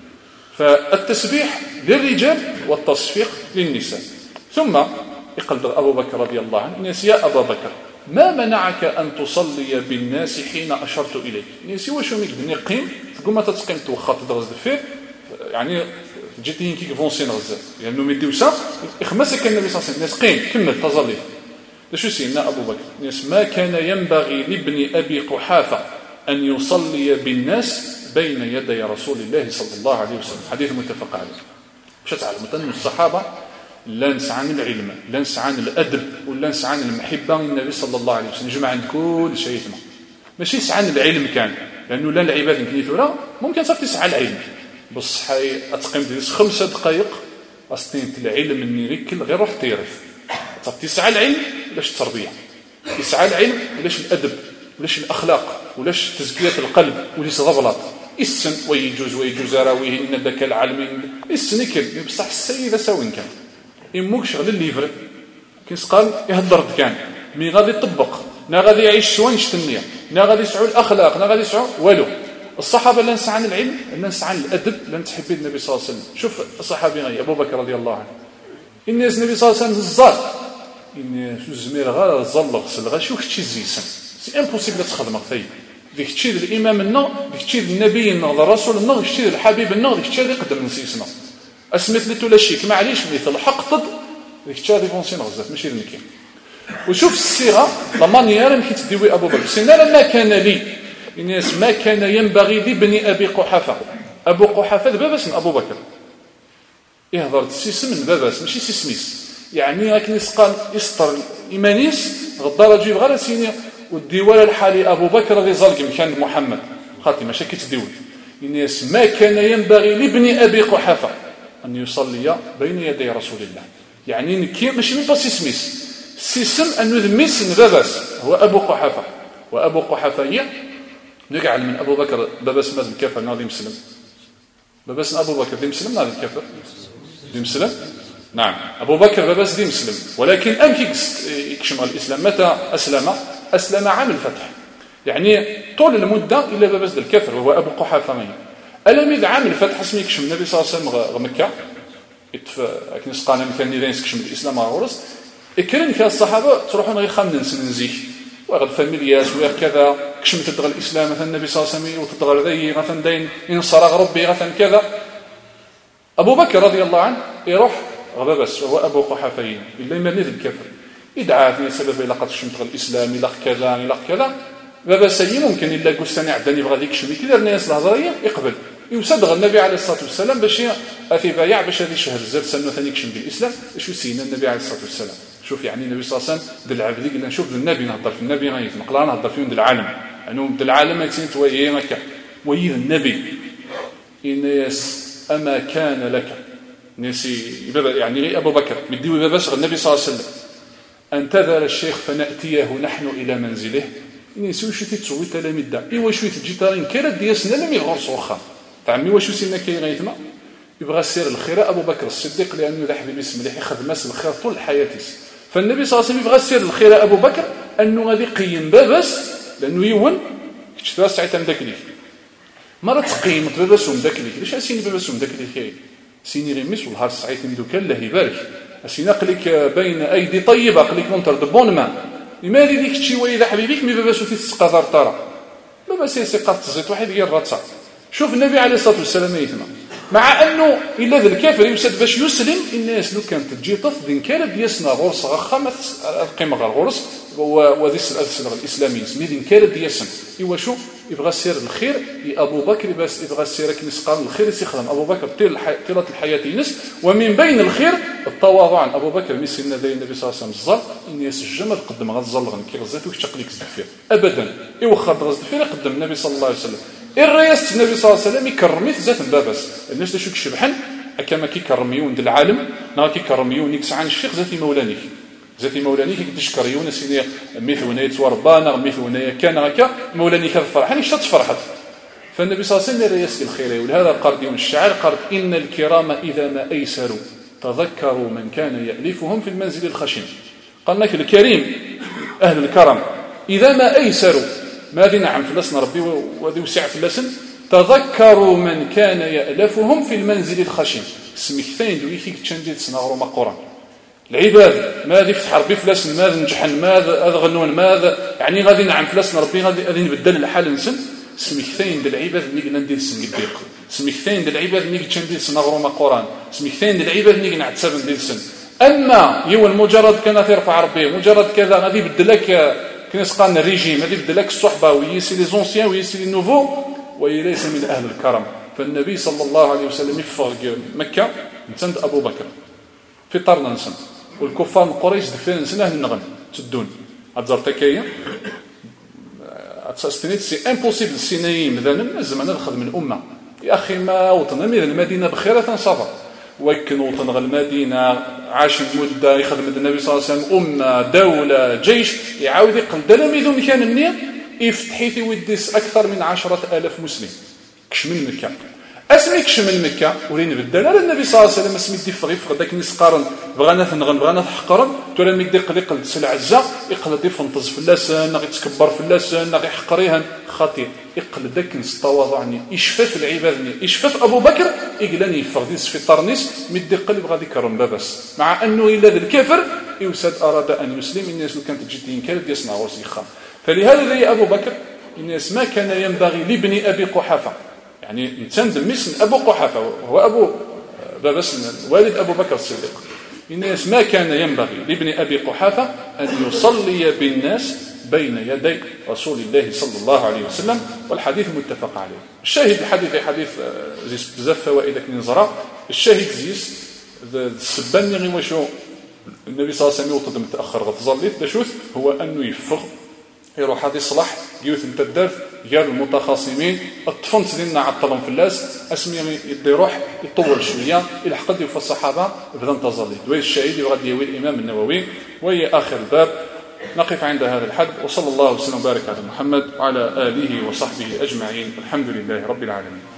فالتسبيح للرجال والتصفيق للنساء ثم يقول أبو بكر رضي الله عنه الناس يا أبا بكر ما منعك أن تصلي بالناس حين أشرت إليك الناس وشو ميك قيم تقول ما تتقيم توخط درس دفير يعني جيتين كي فونسين غزال لانه يعني ميديوسا يخمسك النبي صلى الله عليه وسلم ناس قيم كمل تظلي شو سيدنا ابو بكر ناس ما كان ينبغي لابن ابي قحافه ان يصلي بالناس بين يدي رسول الله صلى الله عليه وسلم حديث متفق عليه باش تعلموا ان الصحابه لا نسعى عن العلم لا نسعى عن الادب ولا نسعى عن المحبه للنبي صلى الله عليه وسلم جمع عند كل شيء يسمع ماشي يسعى عن العلم كان لانه لا العباد كنيثورا ممكن صافي تسعى العلم بصح اتقيم ديال 5 دقائق اصلا العلم النيريكل غير روح تيرف تسعى العلم ولاش التربيه يسعى العلم ولاش الادب ولاش الاخلاق ولاش تزكيه القلب ولاش الضبلات السن ويجوز راويه ان ذاك العالمين السن يكل بصح السيده ساوين كان يموك شغل الليفر كيس قال يهضر كان مي غادي يطبق نا غادي يعيش شويه النيه نا غادي يسعوا الاخلاق نا غادي يسعوا والو. الصحابه لا نسعى عن العلم لا نسعى عن الادب لا نتحب النبي صلى الله عليه وسلم. شوف الصحابي غير ابو بكر رضي الله عنه الناس النبي صلى الله عليه وسلم الزار ان زمير غير زل غسل غا شوف شي زيسن سي امبوسيبل تخدم في ديك الشيء الامام النو ديك الشيء النبي النو الرسول النو ديك الشيء الحبيب النو ديك الشيء اللي قدم نسيسنا اسمت لي ولا شيك معليش مثل حق طد ديك الشيء اللي فونسيون بزاف ماشي نكي. وشوف الصيغه لا مانيير اللي كيتدوي ابو بكر سينا لما كان لي الناس ما كان ينبغي لابن ابي قحافه ابو قحافه بابا اسم ابو بكر يهضر سيسم من باباس ماشي سيسميس يعني راك نسقال يسطر ايمانيس غدار جيب غير سيني والديوال الحالي ابو بكر اللي زلق مكان محمد خاطي ماشي كيتدول الناس ما كان ينبغي لابن ابي قحافه ان يصلي بين يدي رسول الله يعني نكي ماشي من باس سيسميس سيسم انه ذميس باباس هو ابو قحافه وابو قحافه هي نقع من ابو بكر باباس مازال كافر ناضي مسلم باباس ابو بكر دي مسلم ناضي كافر دي مسلم نعم ابو بكر باباس دي مسلم ولكن يكشم الاسلام متى اسلم عام الفتح يعني طول المده الا باباس الكافر وهو ابو قحافه مي الم عام الفتح اسمي يكشم النبي صلى الله عليه وسلم مكه لكن سقانا كان اللي يكشم الاسلام غورس اكرن كاع الصحابه تروحون غير خامن نزيك وغد فاميلياس وكذا كشمت تدغل الاسلام مثلا النبي صلى الله عليه وسلم وتدغل ذي مثلا دين ينصر ربي مثلا كذا. ابو بكر رضي الله عنه يروح غبابس وهو ابو قحافين الا ما نذ الكفر يدعى في سبب الى قد شمت الاسلام الى كذا الى كذا بابا سي ممكن الا قسني عداني بغى ديك شمي كذا الناس الهضريه يقبل يصدق النبي عليه الصلاه والسلام باش اثي بايع باش هذه شهر زاد سنه ثاني يكشم بالاسلام شو سينا النبي عليه الصلاه والسلام. شوف يعني النبي صلى الله عليه وسلم دل العبد قلنا نشوف النبي نهضر في النبي غير نقرا نهضر فيهم العالم انه دل العالم يتين توي مكه ويد النبي الناس اما كان لك نسي يعني ابو بكر بديو باباس النبي صلى الله عليه وسلم ان تذر الشيخ فناتيه نحن الى منزله نسي واش تسوي تلاميذ ايوا شويه الجيتارين كرا ديالنا لم يغرس واخا تعمي واش سينا كاين غيثما يبغى سير الخير ابو بكر الصديق لانه ذا حبيب اسم مليح يخدم الخير طول حياته فالنبي صلى الله عليه وسلم يبغى سير الخير ابو بكر انه غادي يقيم باباس لانه يون كتشتا ساعه داك لي مره تقيم باباس ومداك لي علاش اسيني باباس ومداك لي كاين سيني غيمس والهار ساعه ندوك الله يبارك اسينا قليك بين ايدي طيبه قليك مونتر دو بون مان لماذا ديك الشيء ويدا حبيبيك مي باباس تتسقى ترى باباس يسقى الزيت واحد غير راتسا. شوف النبي عليه الصلاه والسلام يتما مع انه الا ذا الكافر يسد باش يسلم الناس لو كانت تجي طف دين كانت ديسنا غرس غخمت القيمه غير غرس وذي السلام الاسلامي سمي دين كانت ديسن ايوا شو يبغى سير الخير ابو بكر بس يبغى سير كنسقام الخير يخدم ابو بكر طيله الحياه ينس ومن بين الخير التواضع ابو بكر مسكنا ذي النبي صلى الله عليه وسلم الزر الناس الجمل قدم غزل كي غزيت وكتقليك زدفير ابدا ايوا خرج غزدفير يقدم النبي صلى الله عليه وسلم الرئيس النبي صلى الله عليه وسلم يكرمي ذات باباس الناس تشوك شبحن كما كيكرميون د العالم نا كيكرميون يكسعان الشيخ ذاتي مولانيك ذاتي مولانيك كتشكريون سيني مثونيه وربانا مثونيه كان هكا مولانيك فرحان شت فرحت فالنبي صلى الله عليه وسلم الرئيس الخير ولهذا قال ديون الشعر قال ان الكرام اذا ما ايسروا تذكروا من كان يالفهم في المنزل الخشن قال لك الكريم اهل الكرم اذا ما ايسروا ماذا نعم فلسنا ربي وذي وسع فلسن تذكروا من كان يألفهم في المنزل الخشن اسمك ثاني دويكي تشنديد سنغرو مقورا العباد ماذا يفتح ربي فلسن ماذا نجحن ماذا غنون ماذا يعني غادي نعم فلسنا ربي غادي نبدل الحال نسن اسمك ثاني د العباد اللي ندير سنقديق اسمك ثاني د العباد اللي تشنديد سنغرو مقورا اسمك ثاني د العباد اللي نعتسب ندير سن اما يوم مجرد كان ترفع ربي مجرد كذا غادي يبدلك كنسقان الريجيم هذه بدلك الصحبه ويسي لي زونسيان ويسي لي نوفو وليس من اهل الكرم. فالنبي صلى الله عليه وسلم يفرق مكه نتند ابو بكر في طرنا نسن والكفار من قريش دفين نسنه النغن تدون اتزرتكايه اتستنيت سي امبوسيبل سيناي مثلا زعما نخدم من الامه يا اخي ما وطنا من المدينه بخير تنصبر وكن وطن المدينه عاش مده يخدم النبي صلى الله عليه وسلم امه دوله جيش يعاود يقل تلاميذه كان النية يفتحي في وديس اكثر من 10,000 مسلم كش من مكة اسمي كش من مكة ولين بدل على النبي صلى الله عليه وسلم اسمي دي فغيف غداك نسقارن بغانا ثنغن بغانا تحقرن تولى ميدي قلق سلع عزة يقلد يفنطز في اللسان غي يتكبر في اللسان غي يحقريها خطير يقلد داك نستواضعني يشفف العبادني يشفف ابو بكر يقلاني يفغديس في طرنيس ميدي قلب غادي كرم بابس مع انه الا ذا الكافر يوسد اراد ان يسلم الناس اللي كانت تجي تنكر يصنع وسيخه فلهذا لي ابو بكر الناس ما كان ينبغي لابن ابي قحافه يعني نتندم اسم ابو قحافه وهو ابو بابس والد ابو بكر الصديق الناس ما كان ينبغي لابن ابي قحافه ان يصلي بالناس بين يدي رسول الله صلى الله عليه وسلم والحديث متفق عليه الشاهد الحديث حديث زيس بزاف فوائد كنزرا الشاهد زيس السبان غير وشو النبي صلى الله عليه وسلم يوطد متاخر غتظليت باشوث هو انه يفغ يروح هذا يصلح يوث متدرف ديال المتخاصمين الطفنت ديالنا عطلهم في اللاس اسمي يدي يروح يطول شويه الى حق ديال الصحابه بدا انتظليت وهي الشاهد وغادي يوي الامام النووي وهي اخر باب نقف عند هذا الحد وصلى الله وسلم وبارك على محمد وعلى اله وصحبه اجمعين الحمد لله رب العالمين